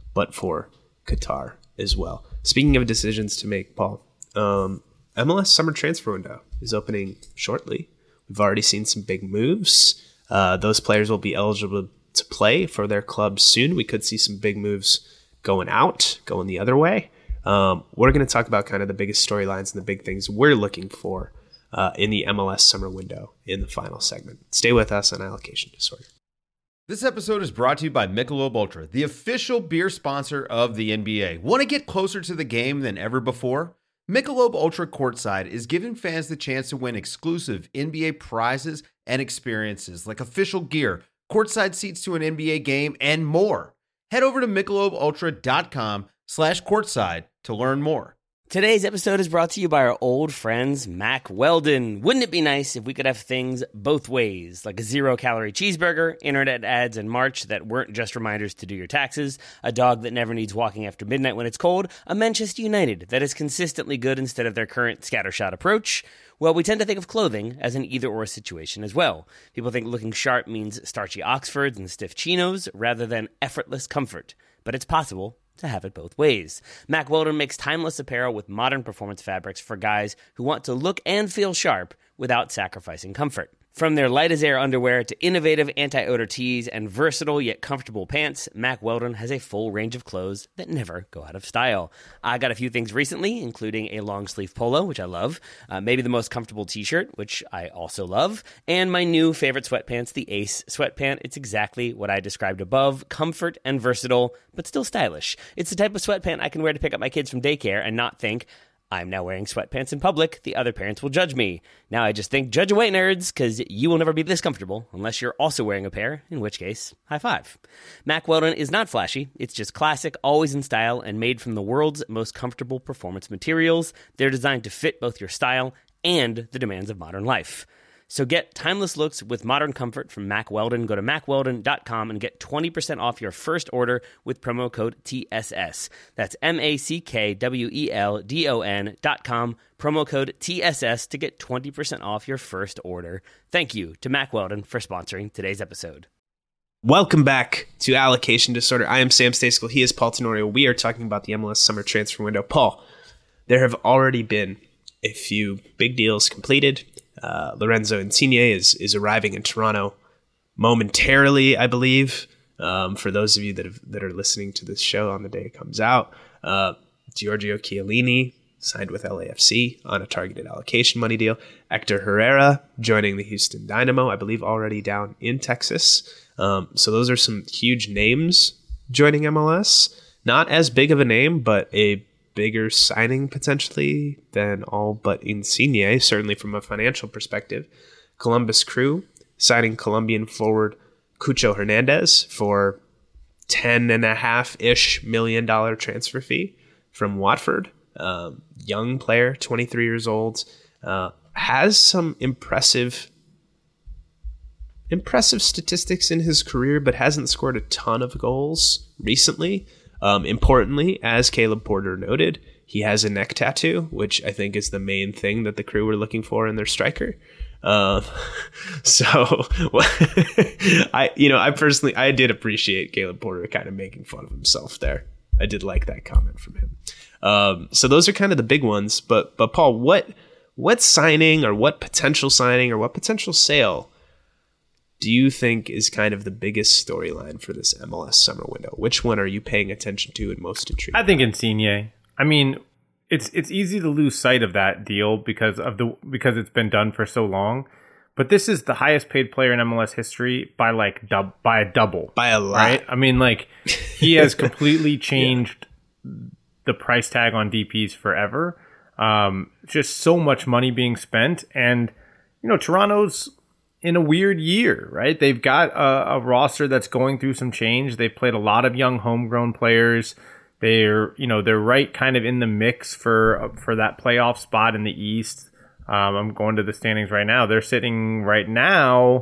but for Qatar as well. Speaking of decisions to make, Paul, um, M L S summer transfer window is opening shortly. We've already seen some big moves. Uh, those players will be eligible to play for their clubs soon. We could see some big moves going out, going the other way. Um, we're going to talk about kind of the biggest storylines and the big things we're looking for uh, in the M L S summer window in the final segment. Stay with us on Allocation Disorder. This episode is brought to you by Michelob Ultra, the official beer sponsor of the N B A. Want to get closer to the game than ever before? Michelob Ultra Courtside is giving fans the chance to win exclusive N B A prizes and experiences like official gear, courtside seats to an N B A game, and more. Head over to michelobultra.com slash courtside to learn more. Today's episode is brought to you by our old friends, Mack Weldon. Wouldn't it be nice if we could have things both ways, like a zero-calorie cheeseburger, internet ads in March that weren't just reminders to do your taxes, a dog that never needs walking after midnight when it's cold, a Manchester United that is consistently good instead of their current scattershot approach? Well, we tend to think of clothing as an either-or situation as well. People think looking sharp means starchy Oxfords and stiff chinos rather than effortless comfort. But it's possible to have it both ways. Mack Weldon makes timeless apparel with modern performance fabrics for guys who want to look and feel sharp without sacrificing comfort. From their light-as-air underwear to innovative anti-odor tees and versatile yet comfortable pants, Mack Weldon has a full range of clothes that never go out of style. I got a few things recently, including a long-sleeve polo, which I love, uh, maybe the most comfortable t-shirt, which I also love, and my new favorite sweatpants, the Ace sweatpant. It's exactly what I described above, comfort and versatile, but still stylish. It's the type of sweatpant I can wear to pick up my kids from daycare and not think, I'm now wearing sweatpants in public, the other parents will judge me. Now I just think, judge away, nerds, because you will never be this comfortable unless you're also wearing a pair, in which case, high five. Mack Weldon is not flashy. It's just classic, always in style, and made from the world's most comfortable performance materials. They're designed to fit both your style and the demands of modern life. So get timeless looks with modern comfort from Mack Weldon. Go to mack weldon dot com and get twenty percent off your first order with promo code T S S. That's M A C K W E L D O N dot com, promo code T S S to get twenty percent off your first order. Thank you to Mack Weldon for sponsoring today's episode. Welcome back to Allocation Disorder. I am Sam Stasical. He is Paul Tenorio. We are talking about the M L S summer transfer window. Paul, there have already been a few big deals completed. Uh, Lorenzo Insigne is is arriving in Toronto momentarily, I believe. Um, for those of you that have, that are listening to this show on the day it comes out, uh, Giorgio Chiellini signed with L A F C on a targeted allocation money deal. Hector Herrera joining the Houston Dynamo, I believe, already down in Texas. Um, so those are some huge names joining M L S. Not as big of a name, but a bigger signing potentially than all but Insigne, certainly from a financial perspective. Columbus Crew signing Colombian forward Cucho Hernandez for ten and a half ish million dollar transfer fee from Watford. Um, young player, twenty-three years old, uh, has some impressive impressive statistics in his career, but hasn't scored a ton of goals recently. Um, importantly, as Caleb Porter noted, he has a neck tattoo, which I think is the main thing that the Crew were looking for in their striker. Um, so, I, you know, I personally, I did appreciate Caleb Porter kind of making fun of himself there. I did like that comment from him. Um, so those are kind of the big ones. But, but Paul, what, what signing or what potential signing or what potential sale do you think is kind of the biggest storyline for this M L S summer window? Which one are you paying attention to and most intrigued? I think Insigne. I mean, it's it's easy to lose sight of that deal because of the because it's been done for so long. But this is the highest paid player in M L S history by like dub, by a double. By a lot. Right? I mean, like he has completely changed yeah. the price tag on D Ps forever. Um, just so much money being spent, and you know, Toronto's in a weird year, right? They've got a, a roster that's going through some change. They've played a lot of young homegrown players. They're, you know, they're right kind of in the mix for for that playoff spot in the East. Um, I'm going to the standings right now. They're sitting right now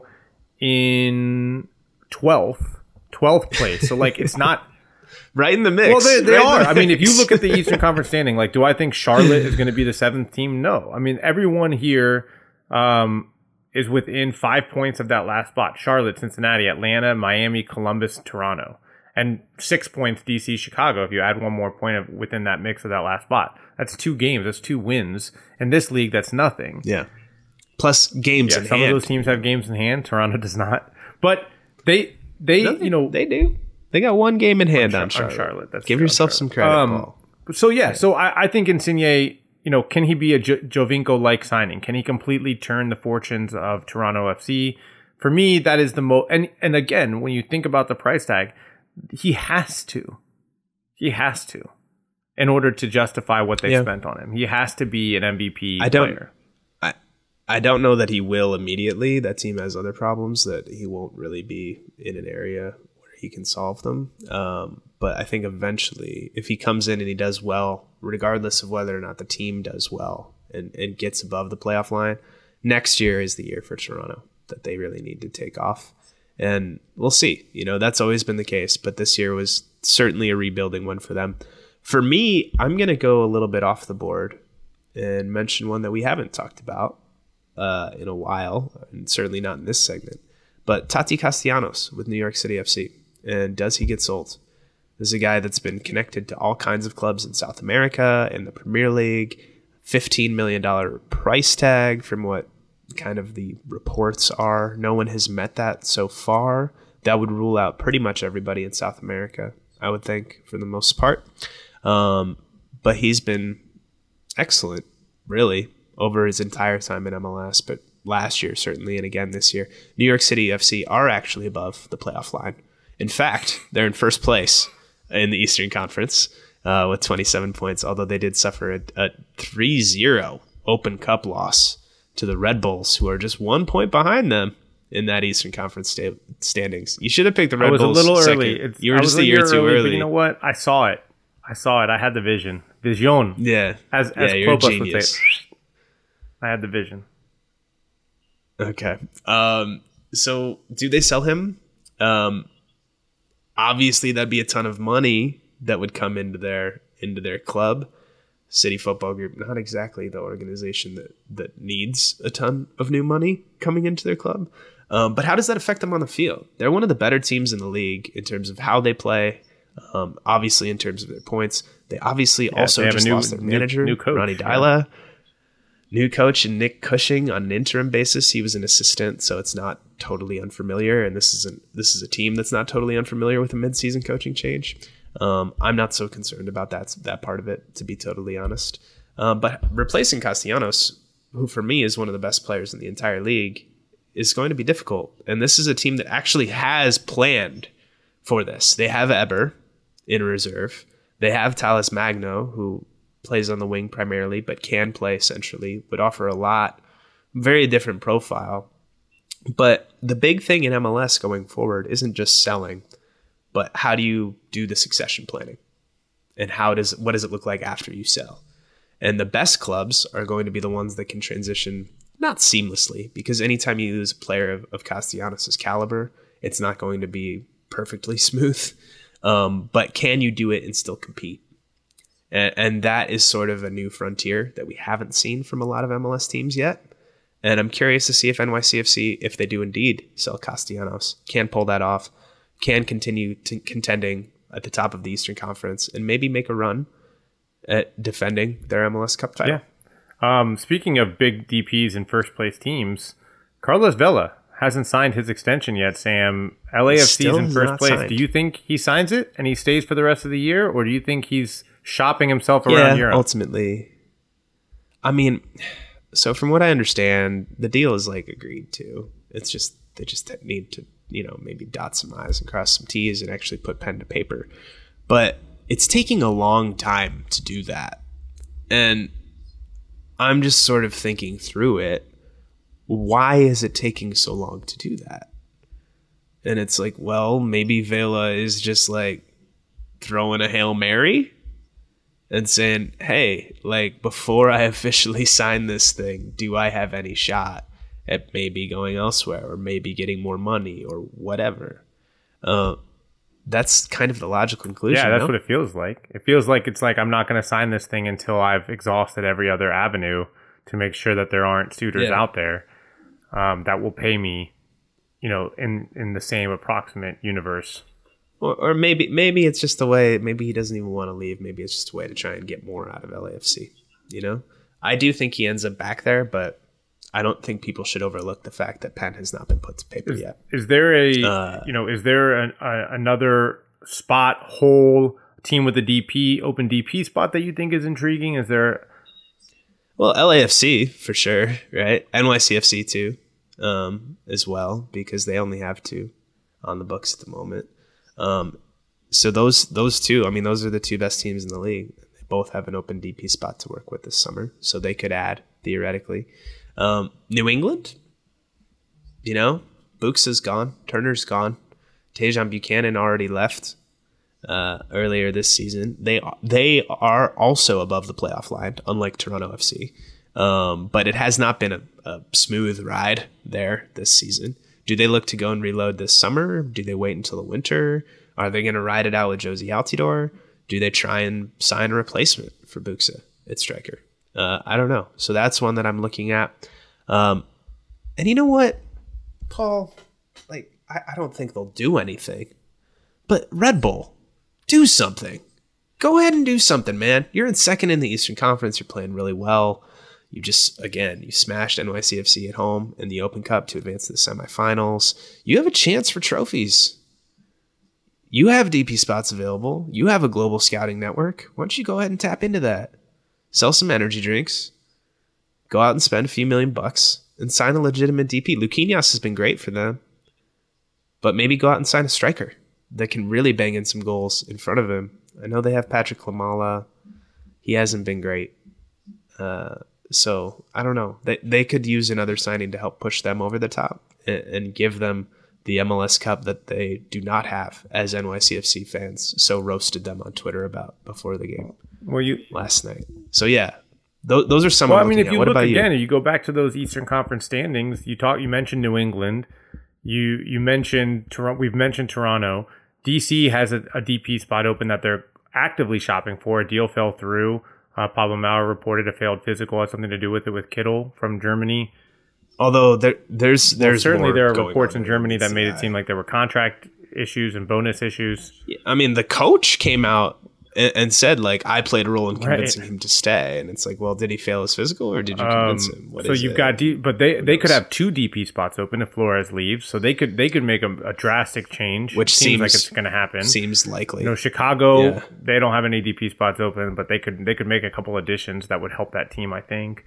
in twelfth, twelfth place. So like, it's not right in the mix. Well, they, they right are. The I mean, if you look at the Eastern Conference standing, like, do I think Charlotte is going to be the seventh team? No. I mean, everyone here, um, is within five points of that last spot. Charlotte, Cincinnati, Atlanta, Miami, Columbus, Toronto. and six points D C Chicago if you add one more point of, within that mix of that last spot. That's two games. That's two wins. In this league, that's nothing. Yeah. Plus games Yeah, in some hand. of those teams have games in hand. Toronto does not. But they, they, No, they- you know, they do. They got one game in hand on Char- Charlotte. on Charlotte, that's Give true, on yourself Charlotte. some credit, Um, Paul. So yeah, so I, I think Insigne, you know, can he be a jo- Jovinko-like signing? Can he completely turn the fortunes of Toronto F C? For me, that is the most. And and again, when you think about the price tag, he has to, he has to, in order to justify what they Yeah. spent on him. He has to be an M V P I don't- player. I I don't know that he will immediately. That team has other problems that he won't really be in an area where he can solve them. Um, but I think eventually, if he comes in and he does well, regardless of whether or not the team does well and, and gets above the playoff line, next year is the year for Toronto that they really need to take off. And we'll see. You know, that's always been the case. But this year was certainly a rebuilding one for them. For me, I'm going to go a little bit off the board and mention one that we haven't talked about uh, in a while, and certainly not in this segment. But Tati Castellanos with New York City F C. And does he get sold? This is a guy that's been connected to all kinds of clubs in South America, in the Premier League, fifteen million dollars price tag from what kind of the reports are. No one has met that so far. That would rule out pretty much everybody in South America, I would think, for the most part. Um, but he's been excellent, really, over his entire time in M L S, but last year certainly, and again this year. New York City F C are actually above the playoff line. In fact, they're in first place in the Eastern Conference uh, with twenty-seven points, although they did suffer a, a three zero Open Cup loss to the Red Bulls, who are just one point behind them in that Eastern Conference sta- standings. You should have picked the Red I was Bulls a little second. early. It's, You were I just was a year, too early, early. But you know what? I saw it. I saw it. I had the vision. Vision. Yeah. As, yeah, as you're a Klopas would genius. say. I had the vision. Okay. Um, so do they sell him? Um, obviously that'd be a ton of money that would come into their into their club. City Football Group, not exactly the organization that, that needs a ton of new money coming into their club. Um, but how does that affect them on the field? They're one of the better teams in the league in terms of how they play, um, obviously in terms of their points. They obviously also they have a just new- lost their new- manager, new coach, Ronnie yeah. Dyla. New coach and Nick Cushing on an interim basis. He was an assistant, so it's not totally unfamiliar. And this is a, this is a team that's not totally unfamiliar with a midseason coaching change. Um, I'm not so concerned about that that part of it, to be totally honest. Um, but replacing Castellanos, who for me is one of the best players in the entire league, is going to be difficult. And this is a team that actually has planned for this. They have Eber in reserve. They have Talis Magno, who plays on the wing primarily, but can play centrally, would offer a lot. Very different profile. But the big thing in M L S going forward isn't just selling, but how do you do the succession planning? And how does what does it look like after you sell? And the best clubs are going to be the ones that can transition, not seamlessly, because anytime you lose a player of, of Castellanos' caliber, it's not going to be perfectly smooth. Um, but can you do it and still compete? And, and that is sort of a new frontier that we haven't seen from a lot of M L S teams yet. And I'm curious to see if N Y C F C, if they do indeed sell Castellanos, can pull that off, can continue to contending at the top of the Eastern Conference, and maybe make a run at defending their M L S Cup title. Yeah. Um, speaking of big D Ps and first place teams, Carlos Vela hasn't signed his extension yet, Sam. L A F C's Still in first not place. signed. Do you think he signs it and he stays for the rest of the year, or do you think he's shopping himself Yeah, around Europe? ultimately. I mean, so from what I understand, the deal is like agreed to. It's just they just need to, you know, maybe dot some I's and cross some T's and actually put pen to paper. But it's taking a long time to do that. And I'm just sort of thinking through it. Why is it taking so long to do that? And it's like, well, maybe Vela is just like throwing a Hail Mary and saying, hey, like before I officially sign this thing, do I have any shot at maybe going elsewhere or maybe getting more money or whatever? Uh, that's kind of the logical conclusion. Yeah, that's no? what it feels like. It feels like it's like I'm not going to sign this thing until I've exhausted every other avenue to make sure that there aren't suitors Yeah. out there um, that will pay me, you know, in, in the same approximate universe. Or, or maybe maybe it's just a way. Maybe he doesn't even want to leave. Maybe it's just a way to try and get more out of L A F C. You know, I do think he ends up back there, but I don't think people should overlook the fact that Penn has not been put to paper is, yet. Is there a Uh, you know is there an, a, another spot hole team with a D P open D P spot that you think is intriguing? Is there? Well, L A F C for sure, right? N Y C F C too, um, as well, because they only have two on the books at the moment. Um, so those those two, I mean, those are the two best teams in the league. They both have an open D P spot to work with this summer, so they could add theoretically. Um, New England, you know, Books is gone, Turner's gone, Tajon Buchanan already left uh, earlier this season. They they are also above the playoff line, unlike Toronto F C. Um, but it has not been a, a smooth ride there this season. Do they look to go and reload this summer? Do they wait until the winter? Are they going to ride it out with Josie Altidore? Do they try and sign a replacement for Buxa at striker? Uh, I don't know. So that's one that I'm looking at. Um, and you know what, Paul? Like, I, I don't think they'll do anything. But Red Bull, do something. Go ahead and do something, man. You're in second in the Eastern Conference. You're playing really well. You just, again, you smashed N Y C F C at home in the Open Cup to advance to the semifinals. You have a chance for trophies. You have D P spots available. You have a global scouting network. Why don't you go ahead and tap into that? Sell some energy drinks. Go out and spend a few million bucks and sign a legitimate D P. Luquinhas has been great for them. But maybe go out and sign a striker that can really bang in some goals in front of him. I know they have Patrick Klimala. He hasn't been great. Uh, so, I don't know. They they could use another signing to help push them over the top and, and give them the M L S Cup that they do not have, as N Y C F C fans so roasted them on Twitter about before the game Well, you last night. So, yeah, th- those are some Well, I I'm mean, looking if at. you What look about again, you? you go back to those Eastern Conference standings. You talk. You mentioned New England. You you mentioned Toronto. We've mentioned Toronto. D C has a, a D P spot open that they're actively shopping for. A deal fell through. Uh, Pablo Maurer reported a failed physical had something to do with it with Kittel from Germany. Although there, there's Well, there's certainly more there are going reports on in there Germany than that made it that. seem like there were contract issues and bonus issues. I mean, the coach came out and, and said, like, I played a role in Right. convincing him to stay. And it's like, well, did he fail his physical or did you Um, convince him? What so is you've it? got, D, but they they could knows? have two D P spots open if Flores leaves. So they could they could make a, a drastic change, Which seems like seems- it's going to happen. Seems likely. You know, Chicago, Yeah. they don't have any D P spots open, but they could they could make a couple additions that would help that team, I think.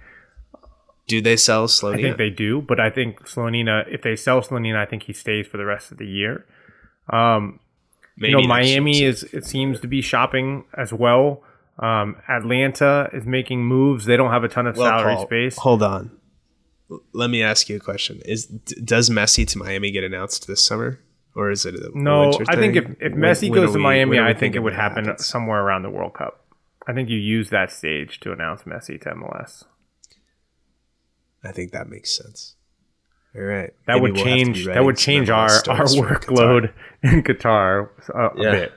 Do they sell I Slonina? think they do, but I think Slonina, if they sell Slonina, I think he stays for the rest of the year. Um, Maybe you know, next Miami year. is it seems to be shopping as well. Um, Atlanta is making moves. They don't have a ton of Well, salary Paul, space. Hold on. L- Let me ask you a question. Is d- Does Messi to Miami get announced this summer? Or is it a a No, winter I think if, thing? if When- Messi when goes are to we- Miami, when are we I think it thinking would that happen happens? somewhere around the World Cup. I think you use that stage to announce Messi to M L S. I think that makes sense. All right. That Maybe would we'll have to be change. That writing would some change M L our, S our stories from workload in Qatar a, a Yeah. bit.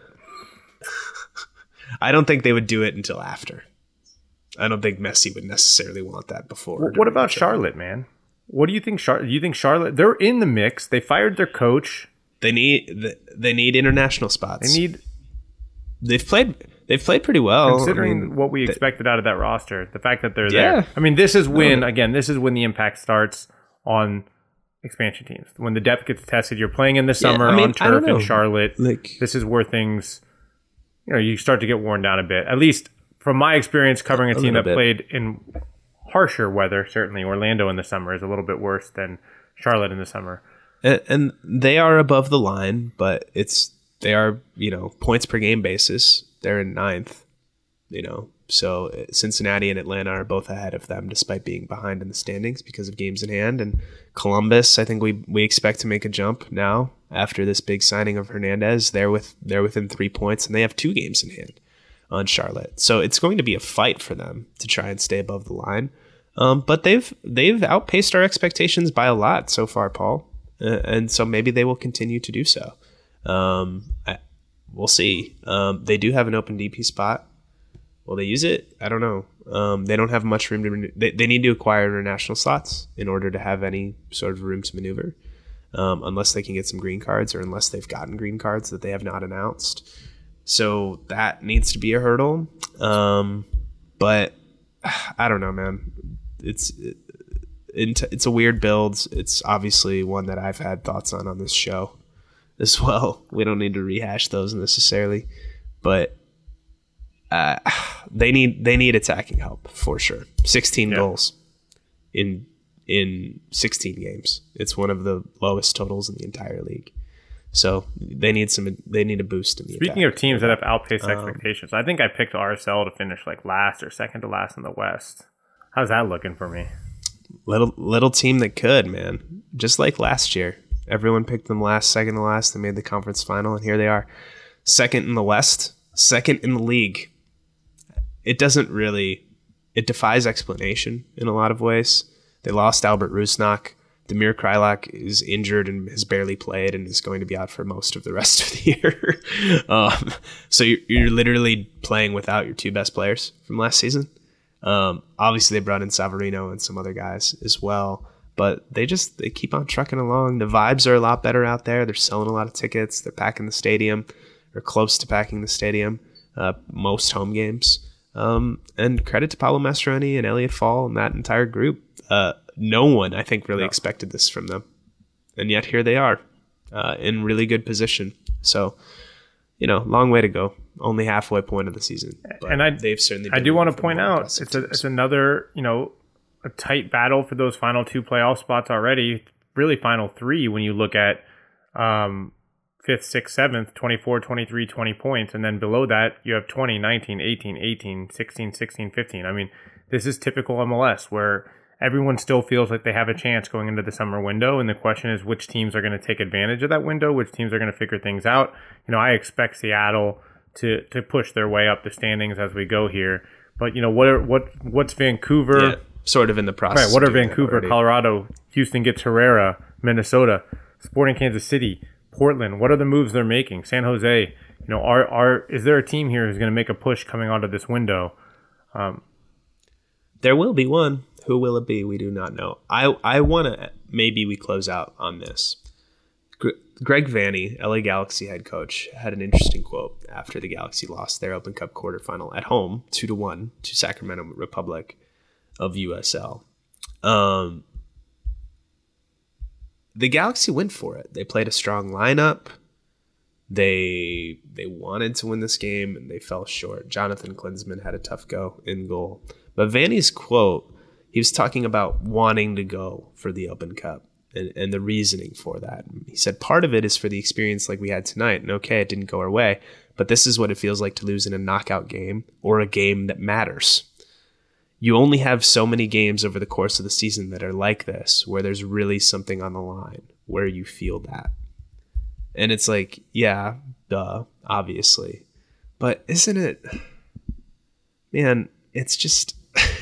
I don't think they would do it until after. I don't think Messi would necessarily want that before. What, what about Charlotte, man? What do you think? Char- do you think Charlotte? They're in the mix. They fired their coach. They need they need international spots. They need, They've played they've played pretty well. considering I mean, what we expected out of that roster, the fact that they're Yeah. there. I mean, this is when again, this is when the impact starts on expansion teams. When the depth gets tested, you're playing in the summer I mean, on I don't turf in know. Charlotte. like This is where things, you know, you start to get worn down a bit. At least from my experience covering a, A team little that bit. played in harsher weather. Certainly, Orlando in the summer is a little bit worse than Charlotte in the summer. and, and they are above the line, but it's they are, you know, points per game basis. They're in ninth, you know. So uh, Cincinnati and Atlanta are both ahead of them despite being behind in the standings because of games in hand. And Columbus, I think we we expect to make a jump now after this big signing of Hernandez. They're with they're within three points and they have two games in hand on Charlotte. So it's going to be a fight for them to try and stay above the line. Um, but they've they've outpaced our expectations by a lot so far, Paul. Uh, and so maybe they will continue to do so. Um, I, we'll see. Um, they do have an open D P spot. Will they use it? I don't know. Um, they don't have much room to. Renew. They, they need to acquire international slots in order to have any sort of room to maneuver. um, unless they can get some green cards or unless they've gotten green cards that they have not announced. So that needs to be a hurdle. Um, but I don't know, man. It's it, it's a weird build. It's obviously one that I've had thoughts on on this show as well. We don't need to rehash those necessarily, but uh, they need they need attacking help for sure. sixteen yeah. goals in in sixteen games. It's one of the lowest totals in the entire league. So they need some. They need a boost in the Speaking attack. of teams that have outpaced um, expectations, I think I picked R S L to finish like last or second to last in the West. How's that looking for me? Little little team that could, man. Just like last year, everyone picked them last, second to last. They made the conference final, and here they are, second in the West, second in the league. It doesn't really. It defies explanation in a lot of ways. They lost Albert Rusnak. Damir Krylak is injured and has barely played and is going to be out for most of the rest of the year. um, so you're, you're literally playing without your two best players from last season. Um, obviously, they brought in Savarino and some other guys as well, but they just they keep on trucking along. The vibes are a lot better out there. They're selling a lot of tickets. They're packing the stadium or close to packing the stadium, uh, most home games. Um, and credit to Pablo Mastroeni and Elliot Fall and that entire group. Uh, no one, I think, really no. expected this from them. And yet here they are uh, in really good position. So, you know, long way to go. Only halfway point of the season. But and I, they've certainly I do want to point out, it's, a, it's another, you know, a tight battle for those final two playoff spots already. Really final three when you look at um, fifth, sixth, seventh, twenty-four, twenty-three, twenty points. And then below that, you have twenty, nineteen, eighteen, eighteen, sixteen, sixteen, fifteen. I mean, this is typical M L S where everyone still feels like they have a chance going into the summer window. And the question is which teams are going to take advantage of that window, which teams are going to figure things out. You know, I expect Seattle to to push their way up the standings as we go here. But, you know, what are, what what's Vancouver? Yeah, sort of in the process. Right, what are Vancouver, Colorado, Houston gets Herrera, Minnesota, Sporting Kansas City, Portland? What are the moves they're making? San Jose, you know, are are is there a team here who's going to make a push coming onto this window? Um, there will be one. Who will it be? We do not know. I, I want to, maybe we close out on this. Greg Vanney, L A Galaxy head coach, had an interesting quote after the Galaxy lost their Open Cup quarterfinal at home, two to one to Sacramento Republic of U S L. Um, the Galaxy went for it. They played a strong lineup. They they wanted to win this game, and they fell short. Jonathan Klinsmann had a tough go in goal. But Vanney's quote, he was talking about wanting to go for the Open Cup and, and the reasoning for that. He said part of it is for the experience like we had tonight. And okay, it didn't go our way, but this is what it feels like to lose in a knockout game or a game that matters. You only have so many games over the course of the season that are like this, where there's really something on the line, where you feel that. And it's like, yeah, duh, obviously. But isn't it, man, it's just...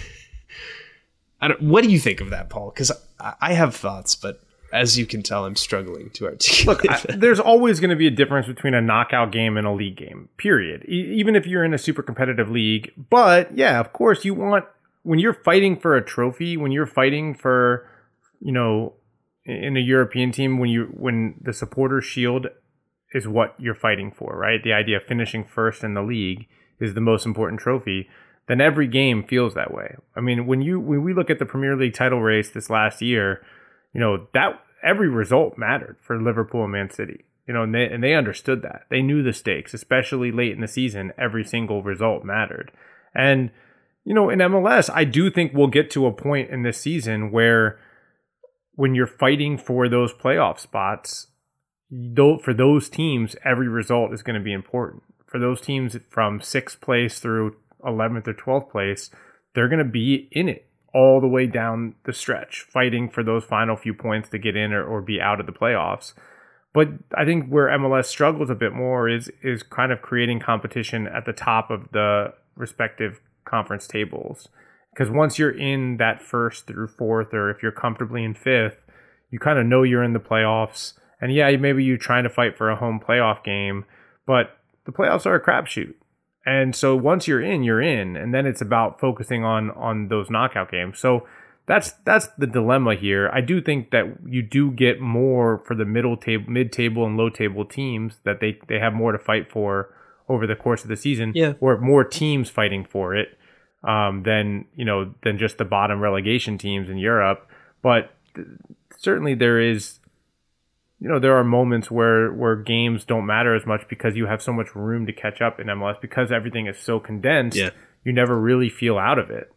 I don't, what do you think of that, Paul? Because I, I have thoughts, but as you can tell, I'm struggling to articulate. Look, I, there's always going to be a difference between a knockout game and a league game, period. E- even if you're in a super competitive league. But yeah, of course, you want, when you're fighting for a trophy, when you're fighting for, you know, in a European team, when you when the supporter shield is what you're fighting for, right? The idea of finishing first in the league is the most important trophy. Then every game feels that way. I mean, when you when we look at the Premier League title race this last year, you know, that every result mattered for Liverpool and Man City. You know, and they and they understood that. They knew the stakes, especially late in the season. Every single result mattered. And, you know, in M L S, I do think we'll get to a point in this season where when you're fighting for those playoff spots, though, for those teams, every result is going to be important. For those teams from sixth place through eleventh or twelfth place, they're going to be in it all the way down the stretch, fighting for those final few points to get in or, or be out of the playoffs. But I think where M L S struggles a bit more is is kind of creating competition at the top of the respective conference tables. Because once you're in that first through fourth, or if you're comfortably in fifth, you kind of know you're in the playoffs. And yeah, maybe you're trying to fight for a home playoff game, but the playoffs are a crapshoot. And so once you're in, you're in. And then it's about focusing on on those knockout games. So that's that's the dilemma here. I do think that you do get more for the middle table, mid-table, and low-table teams, that they, they have more to fight for over the course of the season, yeah. or more teams fighting for it um, than you know than just the bottom relegation teams in Europe. But th- certainly there is, you know, there are moments where where games don't matter as much because you have so much room to catch up in M L S, because everything is so condensed. Yeah. You never really feel out of it.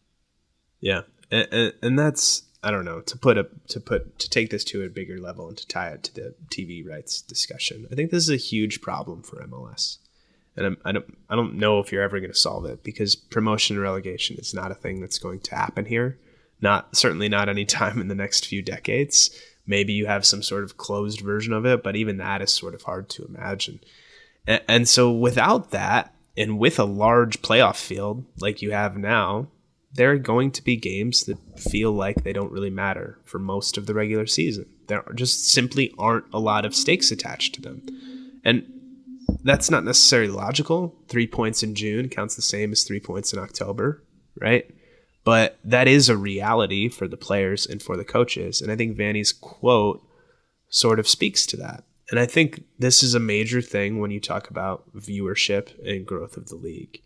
Yeah, and, and, and that's, I don't know, to put a to put to take this to a bigger level and to tie it to the T V rights discussion. I think this is a huge problem for M L S, and I'm, I don't I don't know if you're ever going to solve it, because promotion and relegation is not a thing that's going to happen here. Not certainly not any time in the next few decades. Maybe you have some sort of closed version of it, but even that is sort of hard to imagine. And, and so without that, and with a large playoff field like you have now, there are going to be games that feel like they don't really matter for most of the regular season. There just simply aren't a lot of stakes attached to them. And that's not necessarily logical. Three points in June counts the same as three points in October, right? But that is a reality for the players and for the coaches. And I think Vanny's quote sort of speaks to that. And I think this is a major thing when you talk about viewership and growth of the league.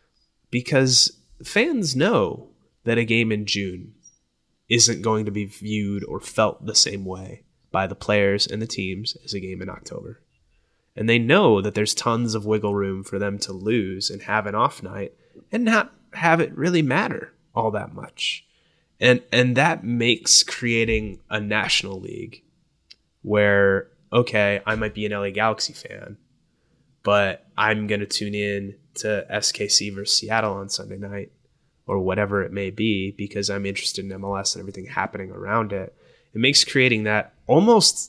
Because fans know that a game in June isn't going to be viewed or felt the same way by the players and the teams as a game in October. And they know that there's tons of wiggle room for them to lose and have an off night and not have it really matter all that much. And and that makes creating a national league where, okay, I might be an L A Galaxy fan, but I'm going to tune in to S K C versus Seattle on Sunday night, or whatever it may be, because I'm interested in M L S and everything happening around it. It makes creating that almost,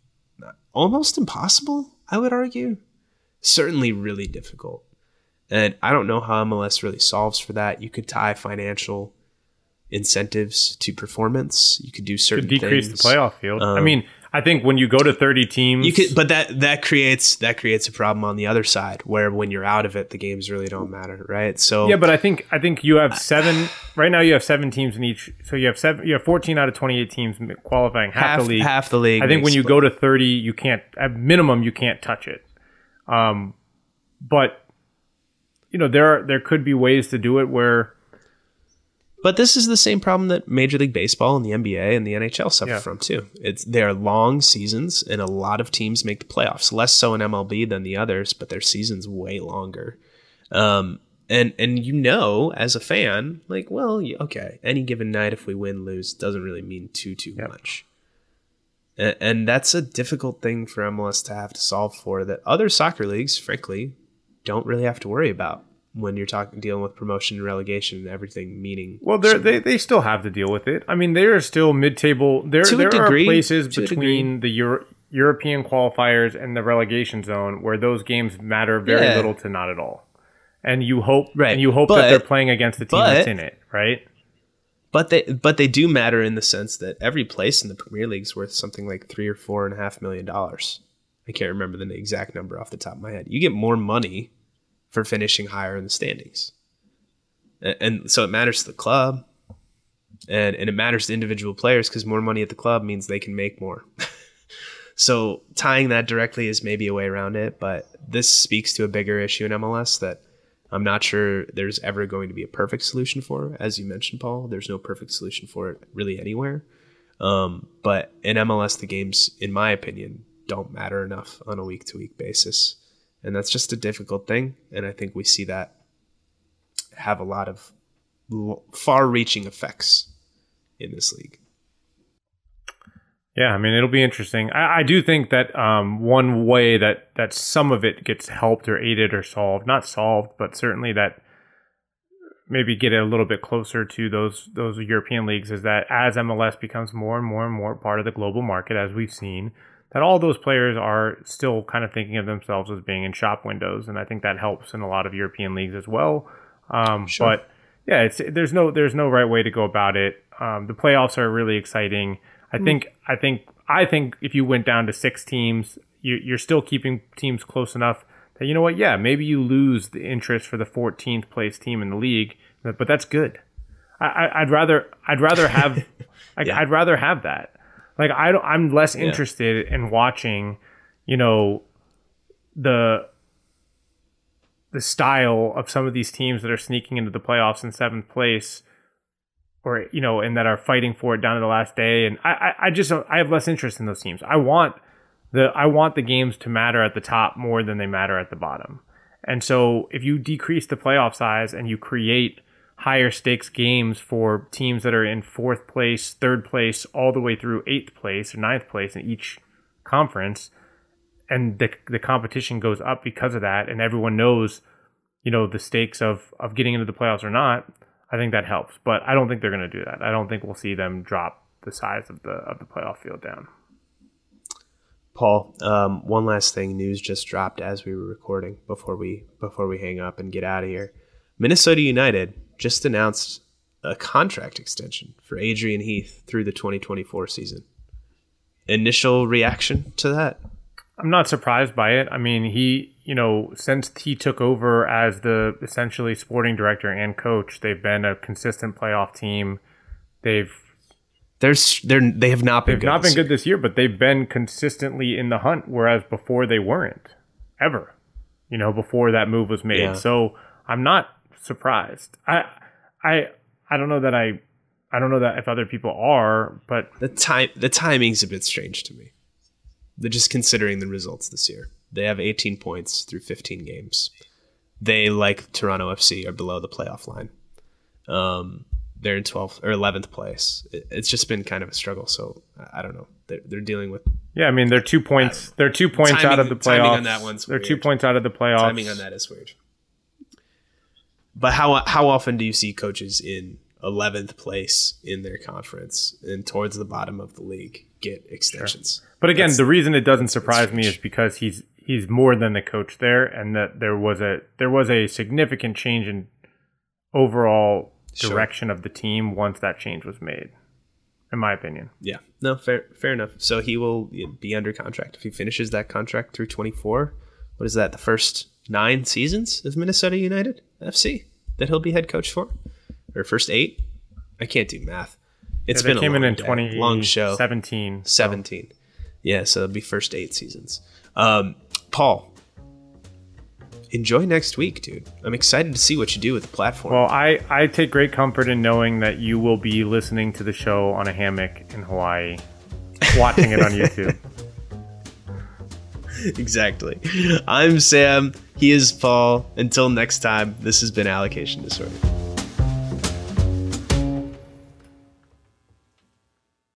almost impossible, I would argue. Certainly really difficult. And I don't know how M L S really solves for that. You could tie financial incentives to performance. You could do certain could decrease things. the playoff field. Um, I mean, I think when you go to thirty teams, you could, but that that creates that creates a problem on the other side, where when you're out of it, the games really don't matter, right? So yeah, but I think I think you have seven right now. You have seven teams in each, so you have seven. You have fourteen out of twenty-eight teams qualifying, half, half the league. Half the league. I think when you split. go to thirty, you can't. At minimum, you can't touch it. Um, but you know there are, there could be ways to do it where. But this is the same problem that Major League Baseball and the N B A and the N H L suffer Yeah. from too. It's they are long seasons, and a lot of teams make the playoffs. Less so in M L B than the others, but their season's way longer. Um, and and you know, as a fan, like, well, yeah, okay, any given night, if we win, lose, doesn't really mean too too Yep. much. And, and that's a difficult thing for M L S to have to solve for, that other soccer leagues, frankly, don't really have to worry about when you're talking dealing with promotion and relegation and everything meaning. Well, they they they still have to deal with it. I mean, there are still mid-table. There To a there degree, are places to a between the Euro, European qualifiers and the relegation zone where those games matter very Yeah. little to not at all. And you hope, Right. and you hope But- that they're playing against the team but- that's in it, right? But they but they do matter in the sense that every place in the Premier League is worth something like three or four and a half million dollars. I can't remember the exact number off the top of my head. You get more money for finishing higher in the standings. And, and so it matters to the club, and, and it matters to individual players, because more money at the club means they can make more. So tying that directly is maybe a way around it, but this speaks to a bigger issue in M L S that I'm not sure there's ever going to be a perfect solution for. As you mentioned, Paul, there's no perfect solution for it really anywhere. Um, but in M L S, the games, in my opinion, don't matter enough on a week-to-week basis. And that's just a difficult thing. And I think we see that have a lot of far-reaching effects in this league. Yeah, I mean, it'll be interesting. I, I do think that um, one way that, that some of it gets helped or aided or solved, not solved, but certainly that maybe get it a little bit closer to those those European leagues, is that as M L S becomes more and more and more part of the global market, as we've seen, that all those players are still kind of thinking of themselves as being in shop windows. And I think that helps in a lot of European leagues as well. Um, Sure. But yeah, it's there's no there's no right way to go about it. Um, the playoffs are really exciting. I think I think I think if you went down to six teams, you, you're still keeping teams close enough that, you know what, yeah, maybe you lose the interest for the fourteenth place team in the league, but, but that's good. I, I'd rather I'd rather have like, Yeah. I'd rather have that. Like I don't, I'm less Yeah. interested in watching, you know, the the style of some of these teams that are sneaking into the playoffs in seventh place, or you know, and that are fighting for it down to the last day. And I, I, I just don't, I have less interest in those teams. I want the I want the games to matter at the top more than they matter at the bottom. And so if you decrease the playoff size and you create higher stakes games for teams that are in fourth place, third place, all the way through eighth place or ninth place in each conference, and the the competition goes up because of that, and everyone knows, you know, the stakes of of getting into the playoffs or not, I think that helps. But I don't think they're going to do that. I don't think we'll see them drop the size of the of the playoff field down. Paul, um, one last thing. News just dropped as we were recording before we before we hang up and get out of here. Minnesota United just announced a contract extension for Adrian Heath through the twenty twenty-four season. Initial reaction to that? I'm not surprised by it. I mean, he, you know, since he took over as the essentially sporting director and coach, they've been a consistent playoff team. They've There's they're they have not been they've good not this been year. good this year, but they've been consistently in the hunt, whereas before they weren't ever. You know, before that move was made. Yeah. So I'm not surprised. I I I don't know that I I don't know that if other people are, but The time the timing's a bit strange to me. They're just considering the results this year. They have eighteen points through fifteen games. They, like Toronto F C, are below the playoff line. Um, they're in twelfth or eleventh place. It, it's just been kind of a struggle. So I don't know. They're, they're dealing with yeah, I mean they're two points. They're two points timing- out of the playoffs. timing on that one's they're two weird. points out of the playoffs. timing on that is weird. But how how often do you see coaches in eleventh place in their conference and towards the bottom of the league get extensions? But again, That's- the reason it doesn't surprise me strange. is because he's he's more than the coach there, and that there was a there was a significant change in overall Sure. direction of the team once that change was made, in my opinion. Yeah, no, fair, fair enough. So he will be under contract if he finishes that contract through twenty-four. What is that? The first nine seasons of Minnesota United F C that he'll be head coach for, or first eight? I can't do math. It's Yeah, they been came a in long in day, twenty long show. seventeen. Seventeen. Yeah, so it'll be first eight seasons. Um, Paul, enjoy next week, dude. I'm excited to see what you do with the platform. Well, I, I take great comfort in knowing that you will be listening to the show on a hammock in Hawaii, watching it on YouTube. Exactly. I'm Sam. He is Paul. Until next time, this has been Allocation Disorder.